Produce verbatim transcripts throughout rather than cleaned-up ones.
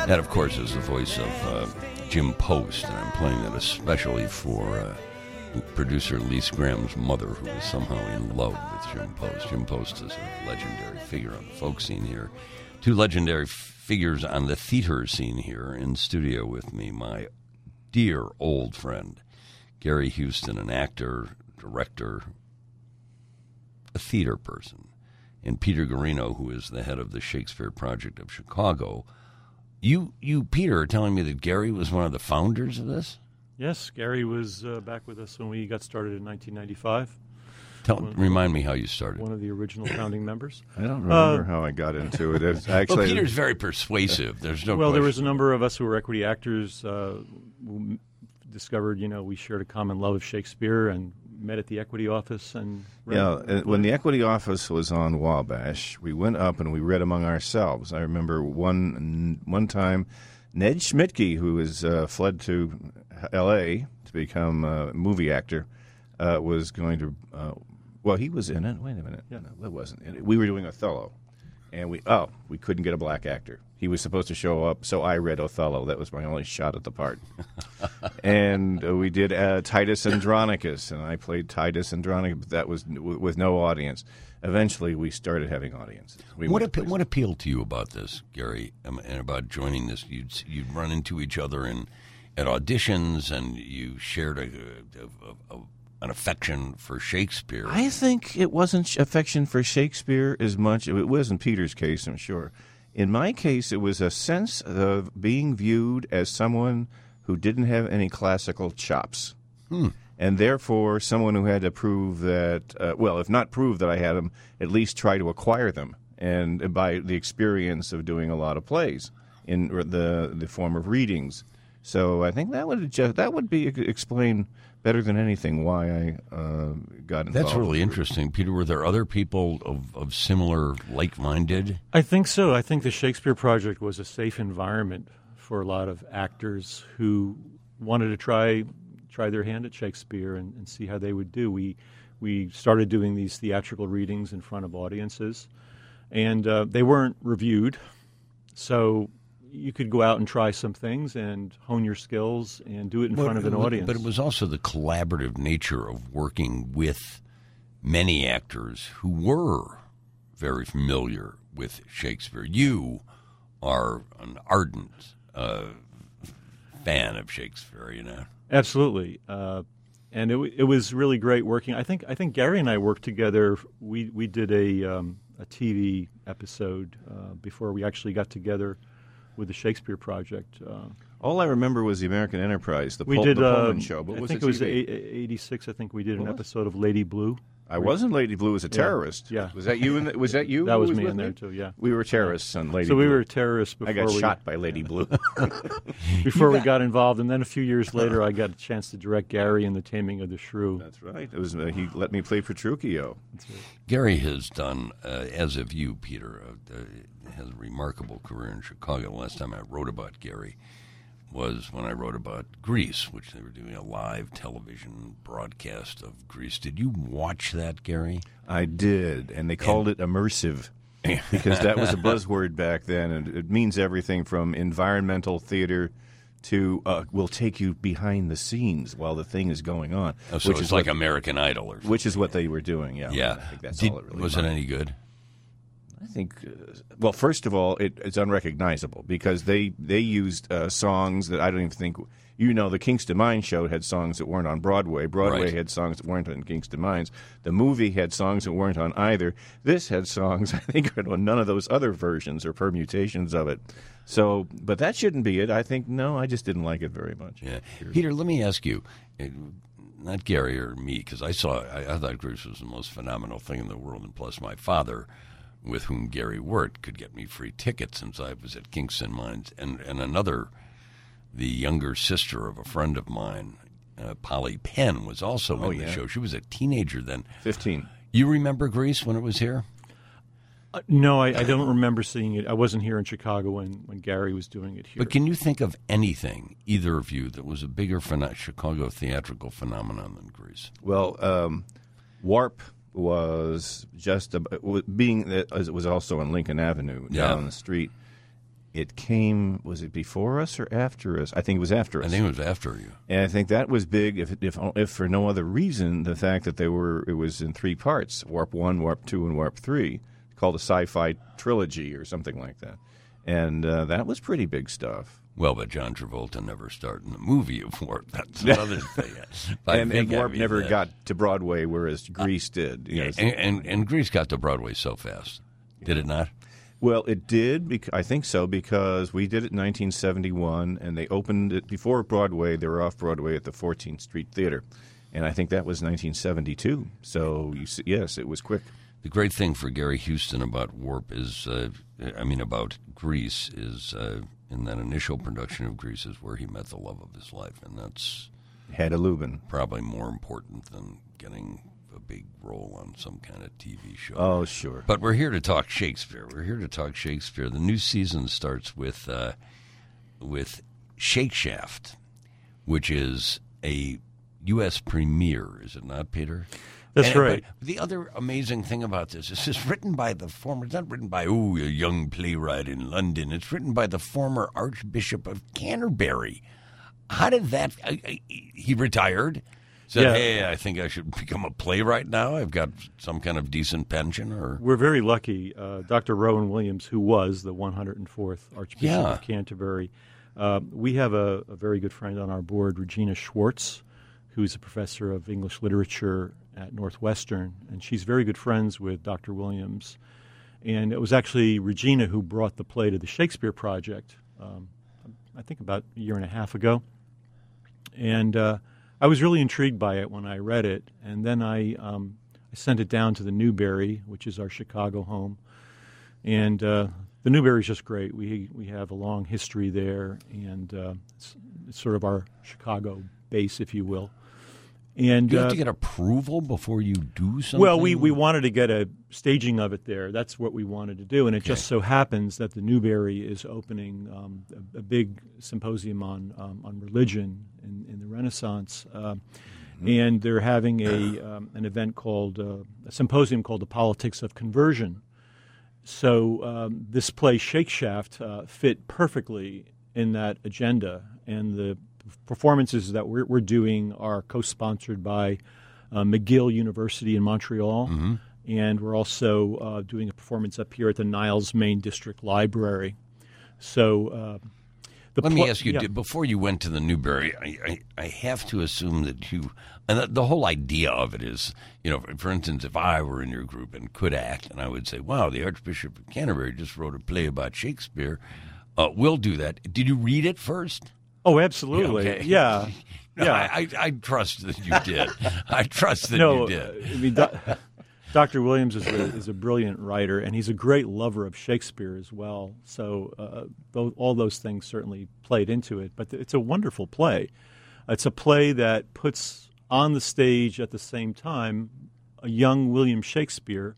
That, of course, is the voice of uh, Jim Post, and I'm playing that especially for uh, producer Lise Graham's mother, who is somehow in love with Jim Post. Jim Post is a legendary figure on the folk scene here. Two legendary f- figures on the theater scene here in studio with me, my dear old friend, Gary Houston, an actor, director, a theater person, and Peter Garino, who is the head of the Shakespeare Project of Chicago. You, you, Peter, are telling me that Gary was one of the founders of this? Yes, Gary was uh, back with us when we got started in nineteen ninety-five. Tell, one, remind me how you started. One of the original founding members. I don't remember uh, how I got into it. It's actually, well, Peter's very persuasive. There's no Well, question. there was a number of us who were equity actors uh, who discovered, you know, we shared a common love of Shakespeare and met at the equity office. And yeah, and when the equity office was on Wabash, we went up and we read among ourselves. I remember one one time, Ned Schmidtke, who has uh, fled to L A to become a movie actor, uh, was going to. Uh, well, he was in it. Wait a minute, Yeah. no, that wasn't in it. We were doing Othello, and we oh we couldn't get a black actor. He was supposed to show up, so I read Othello. That was my only shot at the part. and uh, we did uh, Titus Andronicus, and I played Titus Andronicus, but that was w- with no audience. Eventually, we started having audiences. We What, went appe- places. what appealed to you about this, Gary, um, and about joining this? You'd, you'd run into each other in, at auditions, and you shared a, a, a, an affection for Shakespeare. I think it wasn't sh- affection for Shakespeare as much. It was in Peter's case, I'm sure. In my case, it was a sense of being viewed as someone who didn't have any classical chops. Hmm. And therefore, someone who had to prove that, uh, well, if not prove that I had them, at least try to acquire them. And by the experience of doing a lot of plays in the the form of readings. So I think that would just, that would be explain better than anything why I uh, got involved. That's really interesting. Peter, were there other people of, of similar, like-minded? I think so. I think the Shakespeare Project was a safe environment for a lot of actors who wanted to try try their hand at Shakespeare and, and see how they would do. We we started doing these theatrical readings in front of audiences, and uh, they weren't reviewed, so you could go out and try some things and hone your skills and do it in But front of an it was- audience. But it was also the collaborative nature of working with many actors who were very familiar with Shakespeare. You are an ardent uh, fan of Shakespeare, you know. Absolutely, uh, and it, w- it was really great working. I think I think Gary and I worked together. We we did a um, a T V episode uh, before we actually got together with the Shakespeare Project. Uh, All I remember was the American Enterprise, the, we Pol- did. the Uh, Pullman show. But I was think it it was T V? eighty-six. I think we did an What was? episode of Lady Blue. I wasn't Lady Blue as a terrorist. Yeah. Was that you? In the, was that you? That who was me with in there too. Yeah. We were terrorists on Lady So Blue. we were terrorists before I got we shot by Lady Blue. before we got involved, and then a few years later, I got a chance to direct Gary in The Taming of the Shrew. That's right. It was uh, he let me play Petruchio. Gary has done, uh, as have you, Peter, uh, uh, has a remarkable career in Chicago. The last time I wrote about Gary was when I wrote about Grease, which they were doing a live television broadcast of Grease. Did you watch that, Gary? I did, and they called it immersive because that was a buzzword back then, and it means everything from environmental theater to uh, we'll take you behind the scenes while the thing is going on. Oh, so which it's is like what, American Idol or something. which is what they were doing. Yeah, Yeah. I think that's Did- all it really was it was. any good? I think, uh, well, first of all, it, it's unrecognizable because they they used uh, songs that I don't even think, you know, the Kingston Mines show had songs that weren't on Broadway. Broadway Right. had songs that weren't on Kingston Mines. The movie had songs that weren't on either. This had songs, I think, on none of those other versions or permutations of it. So, but that shouldn't be it. I think, no, I just didn't like it very much. Yeah. Peter, let me ask you, uh, not Gary or me, because I saw, I, I thought Grease was the most phenomenal thing in the world, and plus my father, with whom Gary worked, could get me free tickets since I was at Kingston Mines, and, and another, the younger sister of a friend of mine, uh, Polly Penn, was also Oh, in the yeah. show. She was a teenager then. fifteen. You remember Grease when it was here? Uh, no, I, I don't remember seeing it. I wasn't here in Chicago when, when Gary was doing it here. But can you think of anything, either of you, that was a bigger pheno- Chicago theatrical phenomenon than Grease? Well, um, Warp was just a, being that it was also on Lincoln Avenue Yeah. down the street. it came, was it before us or after us? I think it was after us. I think it was after you. And I think that was big, if, if if for no other reason, the fact that they were it was in three parts, Warp one, Warp two, and Warp three, called a sci-fi trilogy or something like that. And uh, that was pretty big stuff. Well, but John Travolta never starred in the movie of Warp. That's another thing. But and, I think, and Warp I mean, never uh, got to Broadway, whereas Grease did. You know, and, and, and Grease got to Broadway so fast. Did it not? Well, it did. Bec- I think so because we did it in nineteen seventy-one, and they opened it before Broadway. They were off Broadway at the fourteenth Street Theater, and I think that was nineteen seventy-two. So you see, yes, it was quick. The great thing for Gary Houston about Warp is, uh, I mean, about Grease is uh, in that initial production of Grease is where he met the love of his life, and that's Hedda Lubin. Probably more important than getting a big role on some kind of T V show. Oh, sure. But we're here to talk Shakespeare. We're here to talk Shakespeare. The new season starts with uh, with Shakeshaft, which is a U S premiere, is it not, Peter? That's and, right. But the other amazing thing about this is it's written by the former, it's not written by, oh, a young playwright in London. It's written by the former Archbishop of Canterbury. How did that, I, I, he retired, said, Yeah. hey, I think I should become a playwright now. I've got some kind of decent pension. Or We're very lucky. Uh, Doctor Rowan Williams, who was the one hundred fourth Archbishop Yeah. of Canterbury, uh, we have a, a very good friend on our board, Regina Schwartz, who's a professor of English literature at Northwestern, and she's very good friends with Doctor Williams. And it was actually Regina who brought the play to the Shakespeare Project, um, I think about a year and a half ago. And uh, I was really intrigued by it when I read it, and then I, um, I sent it down to the Newberry, which is our Chicago home. And uh, the Newberry is just great. We we have a long history there, and uh, it's, it's sort of our Chicago base, if you will. And do you have uh, to get approval before you do something? well, we, we wanted to get a staging of it there. That's what we wanted to do. And it Okay. just so happens that the Newberry is opening um, a, a big symposium on um, on religion in, in the Renaissance. Uh, mm-hmm. And they're having a um, an event called, uh, a symposium called The Politics of Conversion. So um, this play, Shakeshaft, uh, fit perfectly in that agenda. And the performances that we're, we're doing are co-sponsored by uh, McGill University in Montreal, Mm-hmm. and we're also uh, doing a performance up here at the Niles Main District Library. So, uh, the Let pl- me ask you, yeah. did, before you went to the Newberry, I, I, I have to assume that you, and the, the whole idea of it is, you know, for instance, if I were in your group and could act, and I would say, wow, the Archbishop of Canterbury just wrote a play about Shakespeare, uh, we'll do that. Did you read it first? Oh, absolutely. Okay. Yeah. No, yeah. I, I, I trust that you did. I trust that no, you did. I mean, Do- Doctor Williams is a, is a brilliant writer, and he's a great lover of Shakespeare as well. So uh, th- all those things certainly played into it. But it's a wonderful play. It's a play that puts on the stage at the same time a young William Shakespeare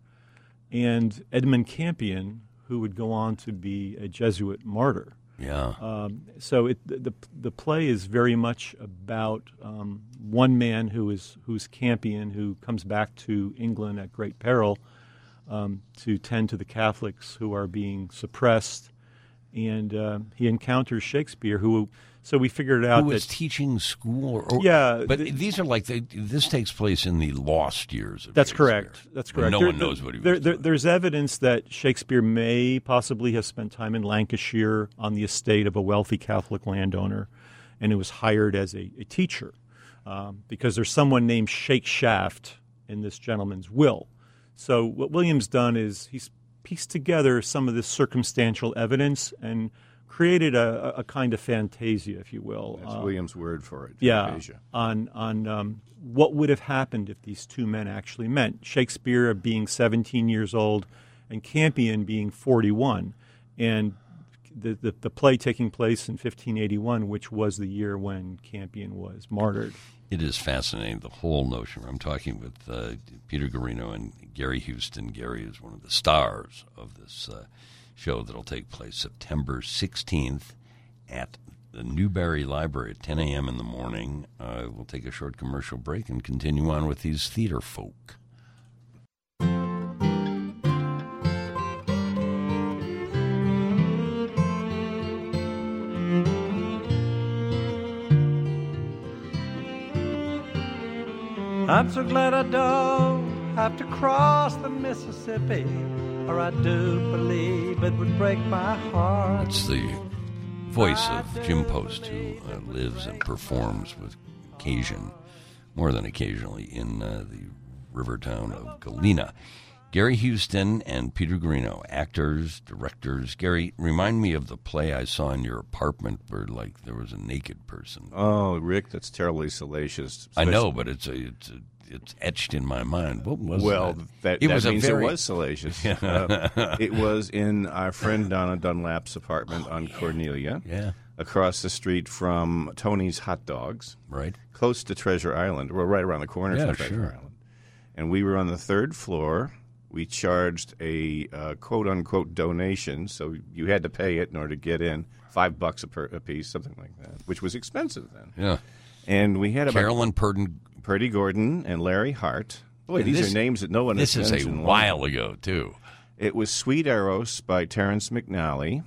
and Edmund Campion, who would go on to be a Jesuit martyr. Yeah. Um, so it, the the play is very much about um, one man who is who's Campion, who comes back to England at great peril um, to tend to the Catholics who are being suppressed, and uh, he encounters Shakespeare, who. So we figured out Who that was teaching school? Or, or- Yeah, But the- these are like, the, this takes place in the lost years of That's Shakespeare, correct. That's when correct. No There- one knows what he was there, doing. there, There's evidence that Shakespeare may possibly have spent time in Lancashire on the estate of a wealthy Catholic landowner, and it was hired as a, a teacher um, because there's someone named Shakeshaft in this gentleman's will. So what William's done is he's pieced together some of this circumstantial evidence and created a, a kind of fantasia, if you will. That's uh, William's word for it. yeah, Fantasia. on on um, what would have happened if these two men actually met. Shakespeare being seventeen years old and Campion being forty-one, and the, the, the play taking place in fifteen eighty-one, which was the year when Campion was martyred. It is fascinating, the whole notion. I'm talking with uh, Peter Garino and Gary Houston. Gary is one of the stars of this uh, show that'll take place September sixteenth at the Newberry Library at ten a.m. in the morning. Uh, we'll take a short commercial break and continue on with these theater folk. I'm so glad I don't have to cross the Mississippi, or I do believe it would break my heart. That's the voice of Jim Post, who uh, lives and performs with occasion, more than occasionally, in uh, the river town of Galena. Gary Houston and Peter Greeno, actors, directors. Gary, remind me of the play I saw in your apartment where, like, there was a naked person. Oh, Rick, that's terribly salacious. I know, but it's a, it's a, it's etched in my mind. What was well, that? that, it that was means a very... it was salacious. uh, it was in our friend Donna Dunlap's apartment oh, on yeah. Cornelia, yeah, across the street from Tony's Hot Dogs, right, close to Treasure Island. Well, right around the corner yeah, from Treasure sure. Island. And we were on the third floor. We charged a uh, quote-unquote donation, so you had to pay it in order to get in, five bucks a, per, a piece, something like that, which was expensive then. Yeah. And we had about Carolyn Purden, Purdy Gordon and Larry Hart. Boy, and these this, are names that no one this has mentioned. This is a while ago, too. It was Sweet Eros by Terrence McNally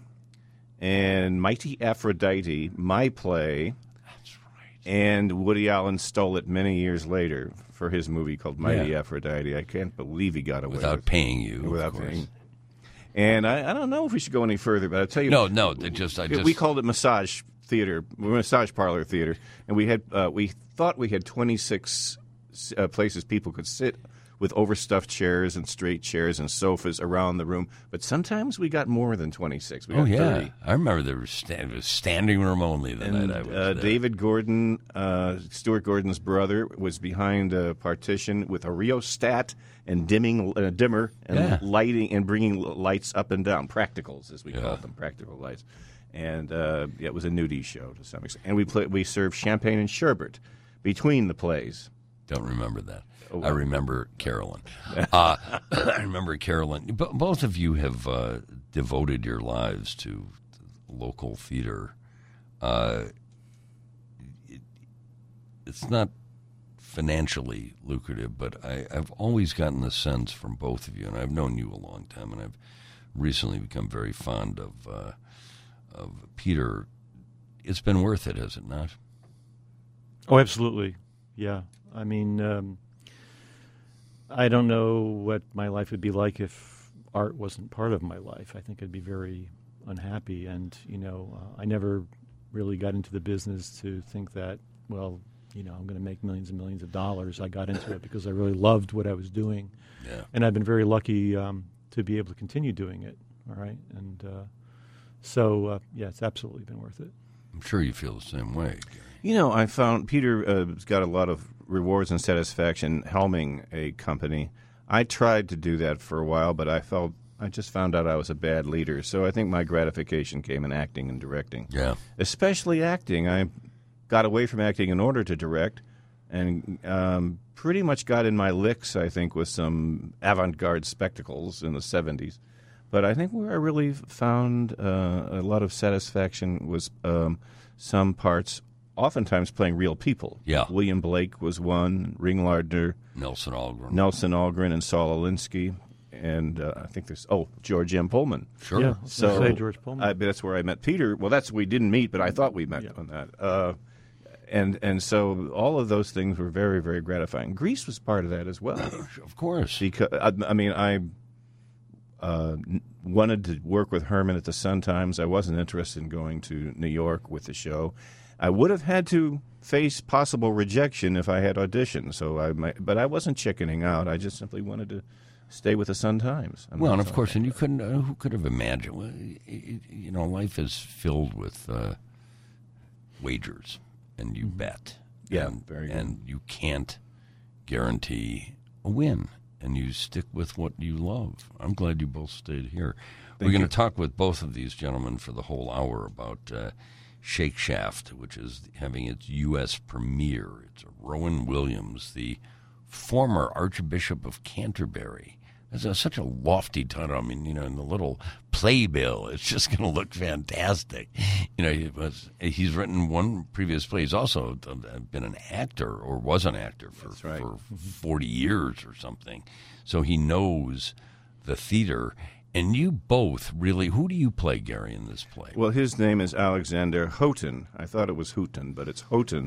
and Mighty Aphrodite, my play. That's right. And Woody Allen stole it many years later for his movie called Mighty yeah. Aphrodite. I can't believe he got away without with paying you, without of course. paying. And I, I don't know if we should go any further, but I'll tell you. No, no, they just I just we called it massage theater, massage parlor theater, and we had uh, we thought we had twenty-six uh, places people could sit with overstuffed chairs and straight chairs and sofas around the room. But sometimes we got more than twenty-six. We got oh yeah, thirty. I remember there was, stand, it was standing room only the and, night I was uh, there. David Gordon, uh, Stuart Gordon's brother, was behind a partition with a rheostat and dimming uh, dimmer and yeah. lighting and bringing lights up and down, practicals as we yeah. called them, practical lights. And uh, yeah, it was a nudie show to some extent. And we play, we served champagne and sherbet between the plays. Don't remember that. Oh, wow. I remember Carolyn. Uh, I remember Carolyn. B- both of you have uh, devoted your lives to local theater. Uh, it, it's not financially lucrative, but I, I've always gotten the sense from both of you, and I've known you a long time, and I've recently become very fond of uh, of Peter. It's been worth it, has it not? Oh, absolutely. Yeah. I mean, um, I don't know what my life would be like if art wasn't part of my life. I think I'd be very unhappy. And, you know, uh, I never really got into the business to think that, well, you know, I'm going to make millions and millions of dollars. I got into it because I really loved what I was doing. Yeah. And I've been very lucky um, to be able to continue doing it. All right. And uh, so, uh, yeah, it's absolutely been worth it. I'm sure you feel the same way, Gary. You know, I found Peter uh, has got a lot of rewards and satisfaction helming a company. I tried to do that for a while, but I felt I just found out I was a bad leader. So I think my gratification came in acting and directing. Yeah. Especially acting. I got away from acting in order to direct and um, pretty much got in my licks, I think, with some avant-garde spectacles in the seventies. But I think where I really found uh, a lot of satisfaction was um, some parts, oftentimes playing real people. Yeah. William Blake was one, Ring Lardner, Nelson Algren. Nelson Algren and Saul Alinsky, and uh, I think there's, oh, George M. Pullman. Sure. Yeah, So say George Pullman. I, that's where I met Peter. Well, that's we didn't meet, but I thought we met Yeah. on that. Uh, and and so all of those things were very, very gratifying. Grease was part of that as well. Of course. Because I, I mean, I uh, n- wanted to work with Herman at the Sun-Times. I wasn't interested in going to New York with the show. I would have had to face possible rejection if I had auditioned. So I, might, but I wasn't chickening out. I just simply wanted to stay with the Sun-Times. I'm Well, not and of sorry. course, and you couldn't. Uh, who could have imagined? Well, y- y- you know, life is filled with uh, wagers, and you bet. Yeah, and, very good. And you can't guarantee a win, and you stick with what you love. I'm glad you both stayed here. Thank We're going you. to talk with both of these gentlemen for the whole hour about uh, Shake Shaft, which is having its U S premiere. It's Rowan Williams, the former Archbishop of Canterbury. It's a, such a lofty title. I mean, you know, in the little playbill, it's just going to look fantastic. You know, he was, he's written one previous play. He's also been an actor or was an actor for, That's right. for forty years or something. So he knows the theater. And you both really, who do you play, Gary, in this play? Well, his name is Alexander Houghton. I thought it was Houghton, but it's Houghton.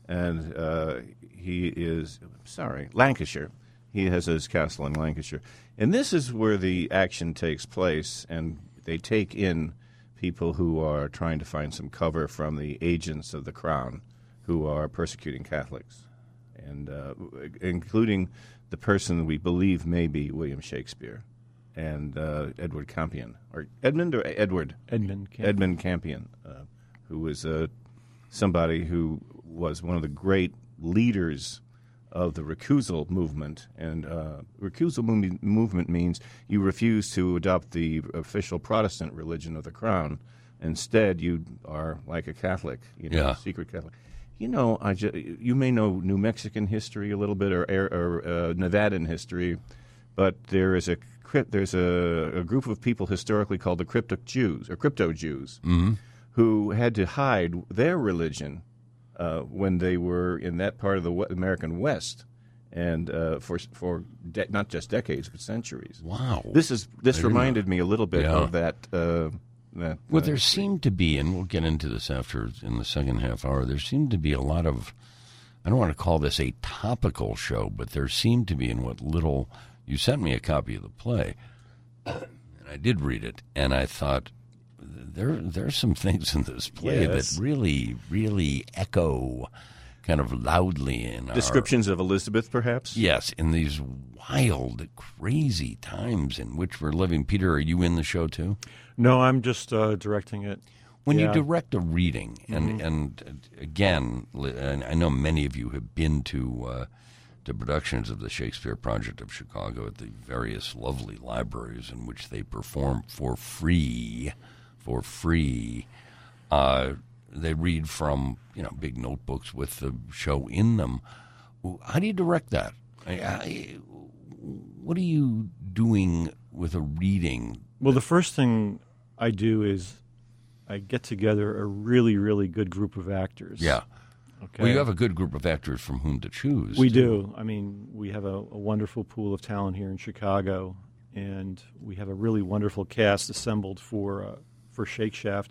and uh, he is sorry Lancashire. He has his castle in Lancashire, and this is where the action takes place, and they take in people who are trying to find some cover from the agents of the crown, who are persecuting Catholics, and uh, including the person we believe may be William Shakespeare, and uh, Edward Campion, or Edmund or Edward Edmund Campion. Edmund Campion, uh, who was uh, somebody who was one of the great leaders of the recusal movement. And uh, recusal mov- movement means you refuse to adopt the official Protestant religion of the crown. Instead, you are like a Catholic, you know, Yeah. secret Catholic. You know, I ju- you may know New Mexican history a little bit, or, or uh, Nevadan history, but there is a crypt, there's a, a group of people historically called the Cryptic Jews or Crypto Jews, Mm-hmm. who had to hide their religion uh, when they were in that part of the we- American West, and uh, for for de- not just decades but centuries. Wow. This is this I didn't reminded me a little bit Yeah. of that. Uh, that Well, uh, there seemed to be, and we'll get into this after in the second half hour, there seemed to be a lot of, I don't want to call this a topical show, but there seemed to be in what little, you sent me a copy of the play, and I did read it, and I thought, there there's some things in this play Yes. that really, really echo kind of loudly in our, descriptions of Elizabeth, perhaps. yes, in these wild, crazy times in which we're living. Peter, are you in the show too? No, I'm just uh, directing it. When Yeah. you direct a reading, and and uh, again, li- and I know many of you have been to uh, to productions of the Shakespeare Project of Chicago at the various lovely libraries in which they perform for free, for free. Uh, they read from you know big notebooks with the show in them. How do you direct that? I, I, what are you doing with a reading? Well, the first thing I do is I get together a really, really good group of actors. Yeah. Okay. Well, you have a good group of actors from whom to choose. We too. do. I mean, we have a, a wonderful pool of talent here in Chicago, and we have a really wonderful cast assembled for uh, for Shake Shaft.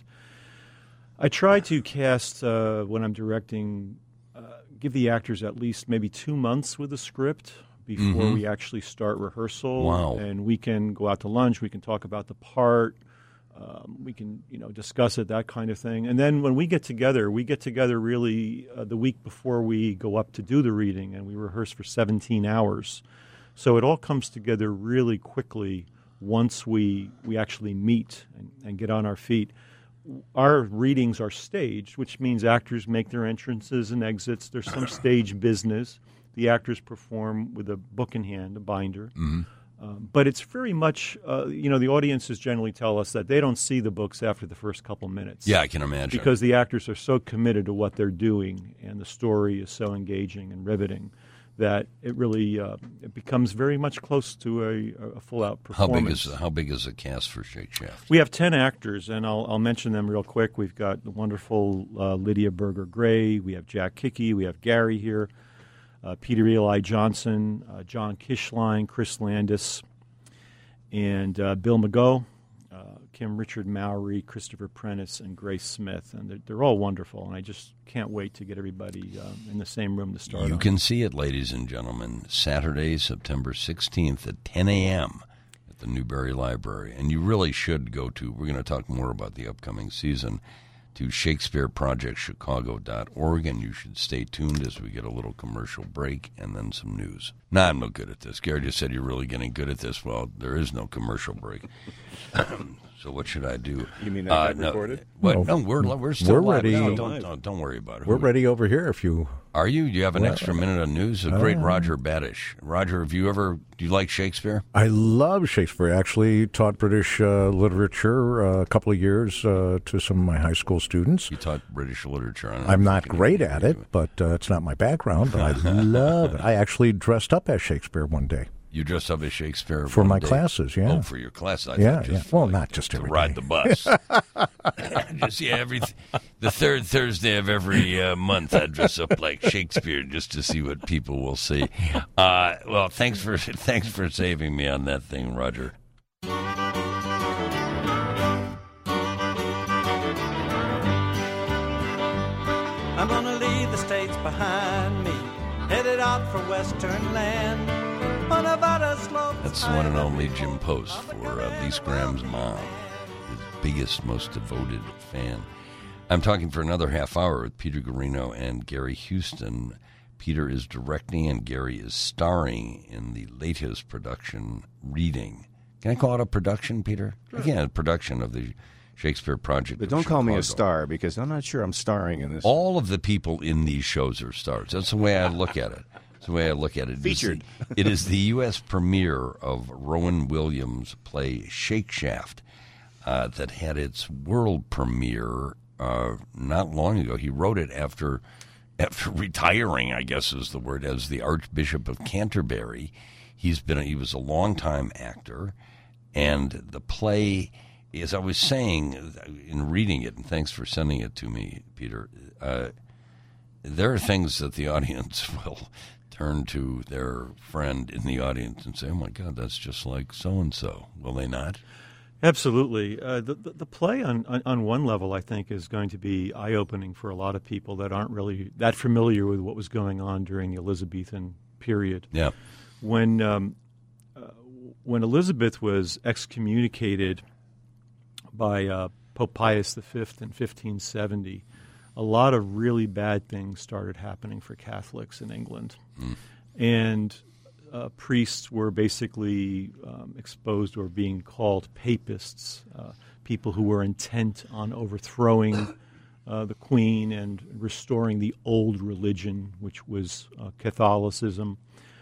I try to cast uh, when I'm directing, uh, give the actors at least maybe two months with the script before Mhm. we actually start rehearsal. Wow. And we can go out to lunch. We can talk about the part. Um, we can, you know, discuss it, that kind of thing. And then when we get together, we get together really uh, the week before we go up to do the reading, and we rehearse for seventeen hours. So it all comes together really quickly once we we actually meet and, and get on our feet. Our readings are staged, which means actors make their entrances and exits. There's some stage business. The actors perform with a book in hand, a binder. Mm-hmm. Um, but it's very much, uh, you know, the audiences generally tell us that they don't see the books after the first couple minutes. Yeah, I can imagine. Because the actors are so committed to what they're doing, and the story is so engaging and riveting that it really uh, it becomes very much close to a, a full-out how performance. big is how big is the cast for Shake Shaft? We have ten actors, and I'll, I'll mention them real quick. We've got the wonderful uh, Lydia Berger-Gray. We have Jack Kickey. We have Gary here. Uh, Peter Eli Johnson, uh, John Kishline, Chris Landis, and uh, Bill McGough, uh, Kim Richard Mowry, Christopher Prentice, and Grace Smith. And they're, they're all wonderful, and I just can't wait to get everybody um, in the same room to start. You on. can see it, ladies and gentlemen, Saturday, September sixteenth at ten a.m. at the Newberry Library. And you really should go to, we're going to talk more about the upcoming season, to Shakespeare Project Chicago dot org, and you should stay tuned as we get a little commercial break and then some news. Nah, I'm no good at this. Gary just said you're really getting good at this. Well, there is no commercial break. So what should I do? You mean that Uh, got no, recorded? What? No. No, we're we're still We're live. ready. No, don't, don't don't worry about it. We're Who- ready over here if you... Are you? Do you have an Well, extra minute of news? The great uh, Roger Badish. Roger, have you ever? Do you like Shakespeare? I love Shakespeare. I actually taught British uh, literature uh, a couple of years uh, to some of my high school students. You taught British literature. I don't know I'm if not you can- great at it, but uh, it's not my background, but I love it. I actually dressed up as Shakespeare one day. You dressed up as Shakespeare For one my day? classes, yeah. Oh, for your class. I Yeah, thought yeah. just Well, like, not just to every ride day. the bus. Just yeah, every the third Thursday of every uh, month, I dress up like Shakespeare just to see what people will see. Uh, well, thanks for thanks for saving me on that thing, Roger. I'm gonna leave the States behind. behind me, headed out for western land. On Nevada slopes. That's the one and only Jim Post for uh, Lee Graham's mom, his biggest, most devoted fan. I'm talking for another half hour with Peter Guarino and Gary Houston. Peter is directing and Gary is starring in the latest production, Reading. Can I call it a production, Peter? Sure. Again, a production of the Shakespeare Project. But don't call me a star, because I'm not sure I'm starring in this. All of the people in these shows are stars. That's the way I look at it. That's the way I look at it. Featured. It is the, it is the U S premiere of Rowan Williams' play Shakeshaft uh, that had its world premiere uh, not long ago. He wrote it after after retiring, I guess is the word, as the Archbishop of Canterbury. He's been a, he was a longtime actor, and the play, as I was saying in reading it, and thanks for sending it to me, Peter, uh, there are things that the audience will turn to their friend in the audience and say, oh, my God, that's just like so-and-so. Will they not? Absolutely. Uh, the, the the play on, on on one level, I think, is going to be eye-opening for a lot of people that aren't really that familiar with what was going on during the Elizabethan period. Yeah. When um, uh, when Elizabeth was excommunicated by uh, Pope Pius the Fifth in fifteen seventy, a lot of really bad things started happening for Catholics in England. Mm. And uh, priests were basically um, exposed or being called papists, uh, people who were intent on overthrowing uh, the Queen and restoring the old religion, which was uh, Catholicism.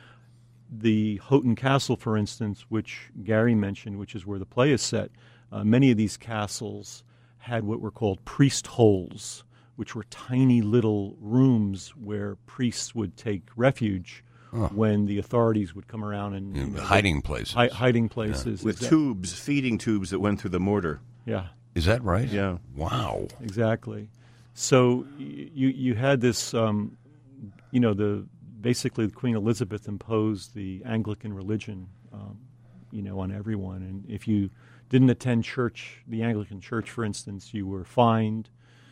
The Houghton Castle, for instance, which Gary mentioned, which is where the play is set, uh, many of these castles had what were called priest holes, which were tiny little rooms where priests would take refuge oh. when the authorities would come around and you know, hiding places, hi- hiding places yeah. with exactly. tubes, feeding tubes that went through the mortar. Yeah, is that right? Yeah. Wow. Exactly. So you you had this, um, you know, the basically Queen Elizabeth imposed the Anglican religion, um, you know, on everyone, and if you didn't attend church, the Anglican Church, for instance, you were fined.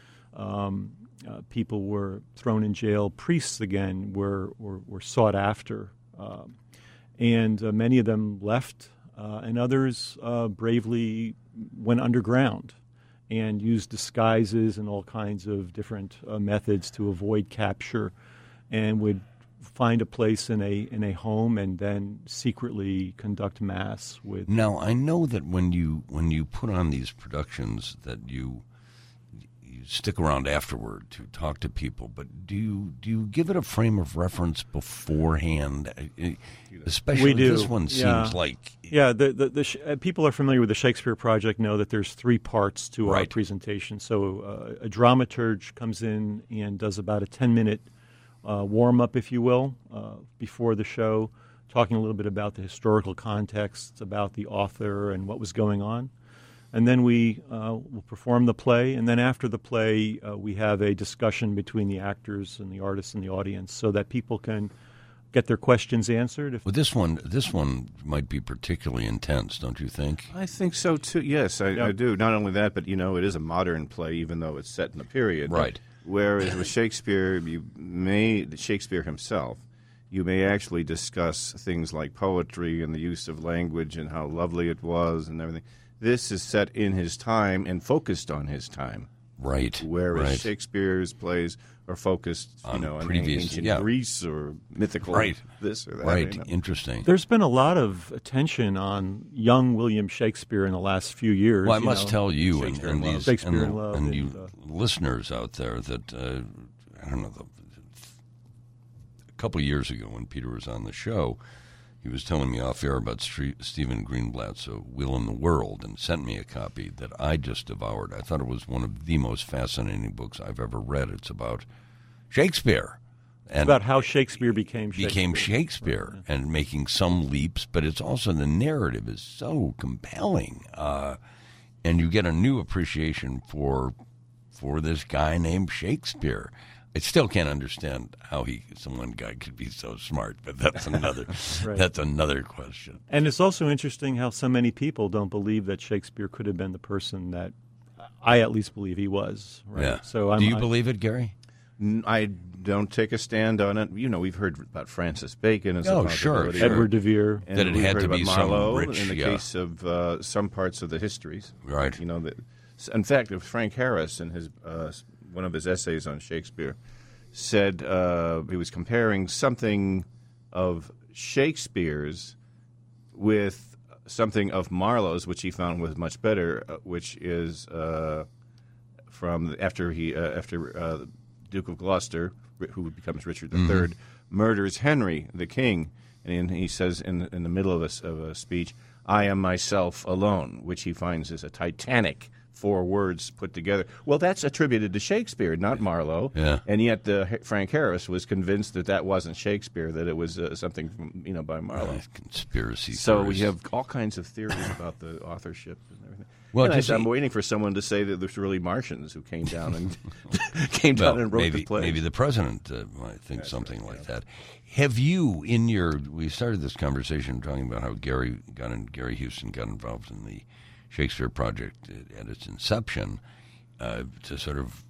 Um, uh, people were thrown in jail. Priests, again, were were, were sought after, um, and uh, many of them left, uh, and others uh, bravely went underground and used disguises and all kinds of different uh, methods to avoid capture, and would find a place in a in a home and then secretly conduct mass with. Now, I know that when you when you put on these productions that you you stick around afterward to talk to people, but do you do you give it a frame of reference beforehand? Especially we do. This one seems yeah. like yeah. The the, the sh- uh, people are familiar with the Shakespeare Project know that there's three parts to right. our presentation. So uh, a dramaturge comes in and does about a ten minute. Uh, warm up, if you will, uh, before the show, talking a little bit about the historical context, about the author and what was going on. And then we uh, will perform the play. And then after the play, uh, we have a discussion between the actors and the artists and the audience so that people can get their questions answered. If well, this one, this one might be particularly intense, don't you think? I think so, too. Yes, I, yep. I do. Not only that, but, you know, it is a modern play, even though it's set in a period. Right. Whereas with Shakespeare, you may Shakespeare himself, you may actually discuss things like poetry and the use of language and how lovely it was and everything. This is set in his time and focused on his time. Right. Whereas right. Shakespeare's plays are focused, you on know, previous, on ancient yeah. Greece or mythical right. this or that. Right. You know. Interesting. There's been a lot of attention on young William Shakespeare in the last few years. Well, I you must know. tell you and, Shakespeare and in these Shakespeare and, in Love and and, you uh, listeners out there that uh, I don't know. The, a couple of years ago, when Peter was on the show, he was telling me off air about Stre- Stephen Greenblatt's uh, Will in the World, and sent me a copy that I just devoured. I thought it was one of the most fascinating books I've ever read. It's about Shakespeare. And about how Shakespeare became Shakespeare. became Shakespeare right. and making some leaps, but it's also the narrative is so compelling, uh, and you get a new appreciation for for this guy named Shakespeare. I still can't understand how he, some one guy could be so smart, but that's another right. that's another question. And it's also interesting how so many people don't believe that Shakespeare could have been the person that I at least believe he was. Right? Yeah. So I'm, do you I, believe it, Gary? N- I don't take a stand on it. You know, we've heard about Francis Bacon as Oh, a sure, possibility. sure. Edward de Vere. And That it we've had heard to about be some Marlowe rich, in the yeah. case of uh, some parts of the histories. Right. You know, that, in fact, it was Frank Harris in his uh, one of his essays on Shakespeare said uh, he was comparing something of Shakespeare's with something of Marlowe's, which he found was much better, uh, which is uh, from after he uh, after uh, the Duke of Gloucester, who becomes Richard the Third, mm-hmm. murders Henry the King, and he says in in the middle of a, of a speech, "I am myself alone," which he finds is a titanic four words put together. Well, that's attributed to Shakespeare, not Marlowe. Yeah. And yet uh, Frank Harris was convinced that that wasn't Shakespeare, that it was uh, something from, you know, by Marlowe. Uh, conspiracy So theories. we have all kinds of theories about the authorship and everything. Well, And I- just- I'm waiting for someone to say that there's really Martians who came down and came down Well, and wrote maybe, the play. maybe the president uh, might think something like that. Have you, in your, we started this conversation talking about how Gary got in, Gary Houston got involved in the Shakespeare Project at its inception uh, to sort of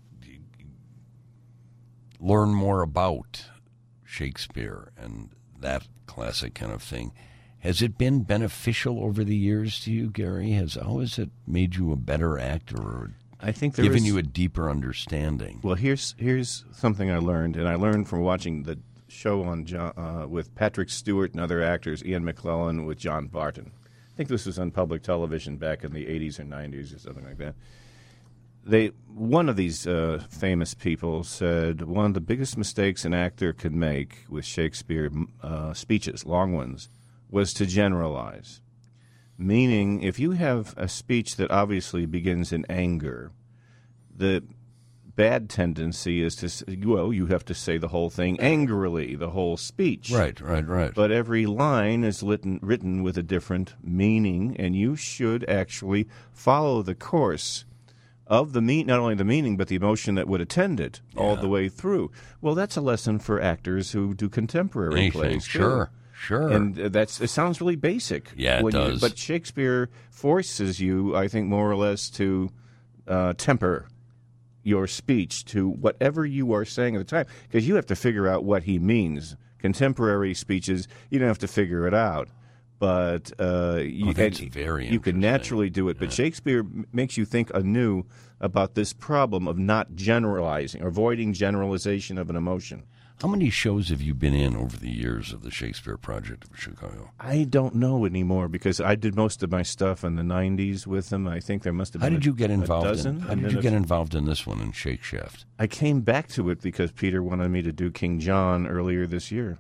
learn more about Shakespeare and that classic kind of thing. Has it been beneficial over the years to you, Gary? Has how has it made you a better actor or I think there given is- you a deeper understanding? Well, here's here's something I learned, and I learned from watching the show on John, uh, with Patrick Stewart and other actors, Ian McClellan with John Barton. I think this was on public television back in the eighties or nineties or something like that. They one of these uh, famous people said one of the biggest mistakes an actor could make with Shakespeare uh, speeches, long ones, was to generalize. Meaning, if you have a speech that obviously begins in anger, the bad tendency is to say, well, you have to say the whole thing angrily, the whole speech. Right, right, right. But every line is written, written with a different meaning, and you should actually follow the course of the mean, not only the meaning, but the emotion that would attend it all Yeah. the way through. Well, that's a lesson for actors who do contemporary Anything, plays, too. sure, sure. And uh, that's it sounds really basic. Yeah, it when you- does. but Shakespeare forces you, I think, more or less to uh, temper your speech to whatever you are saying at the time, because you have to figure out what he means. Contemporary speeches, you don't have to figure it out, but uh, you, Oh, that's and very you can interesting. naturally do it. But Shakespeare m- makes you think anew about this problem of not generalizing or avoiding generalization of an emotion. How many shows have you been in over the years of the Shakespeare Project of Chicago? I don't know anymore because I did most of my stuff in the nineties with him. I think there must have How been did a- you get a involved dozen, in? How and did then you a get few- involved in this one in Shake Shaft? I came back to it because Peter wanted me to do King John earlier this year.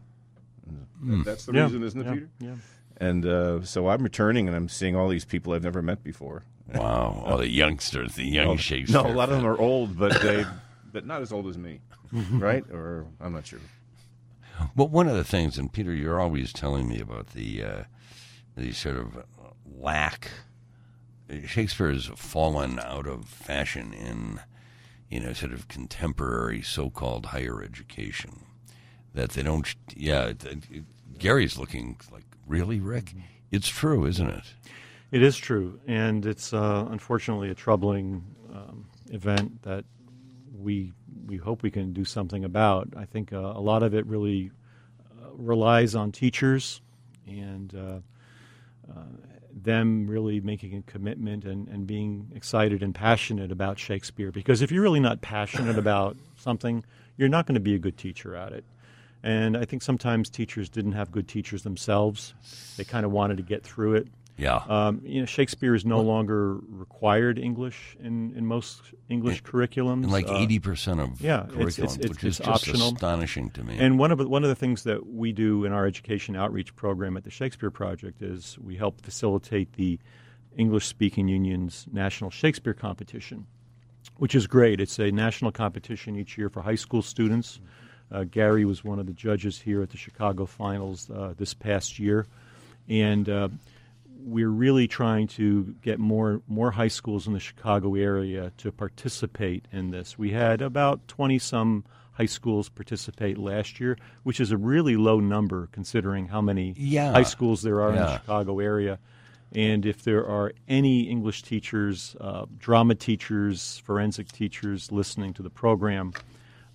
That's the Yeah, reason, isn't it, yeah, Peter? yeah. And uh, so I'm returning, and I'm seeing all these people I've never met before. Wow, all the youngsters, the young Shakespeare. No, a lot of them fans. are old, but they, but not as old as me, right? Or I'm not sure. Well, one of the things, and Peter, you're always telling me about the uh, the sort of lack. Shakespeare has fallen out of fashion in, you know, sort of contemporary so-called higher education. That they don't. Yeah, it, it, Gary's looking like, really, Rick? It's true, isn't it? It is true, and it's uh, unfortunately a troubling um, event that we we hope we can do something about. I think uh, a lot of it really uh, relies on teachers and uh, uh, them really making a commitment and, and being excited and passionate about Shakespeare. Because if you're really not passionate about something, you're not going to be a good teacher at it. And I think sometimes teachers didn't have good teachers themselves. They kind of wanted to get through it. Yeah. Um, you know, Shakespeare is no longer required English in, in most English curriculums. And like Uh, eighty percent of yeah, it's- curriculum, it's- it's- which is it's just optional. astonishing to me. And one of the, one of the things that we do in our education outreach program at the Shakespeare Project is we help facilitate the English Speaking Union's National Shakespeare Competition, which is great. It's a national competition each year for high school students. Uh, Gary was one of the judges here at the Chicago Finals uh, this past year, and uh, we're really trying to get more more high schools in the Chicago area to participate in this. We had about twenty some high schools participate last year, which is a really low number considering how many Yeah. high schools there are in the Yeah. Chicago area. And if there are any English teachers, uh, drama teachers, forensic teachers listening to the program,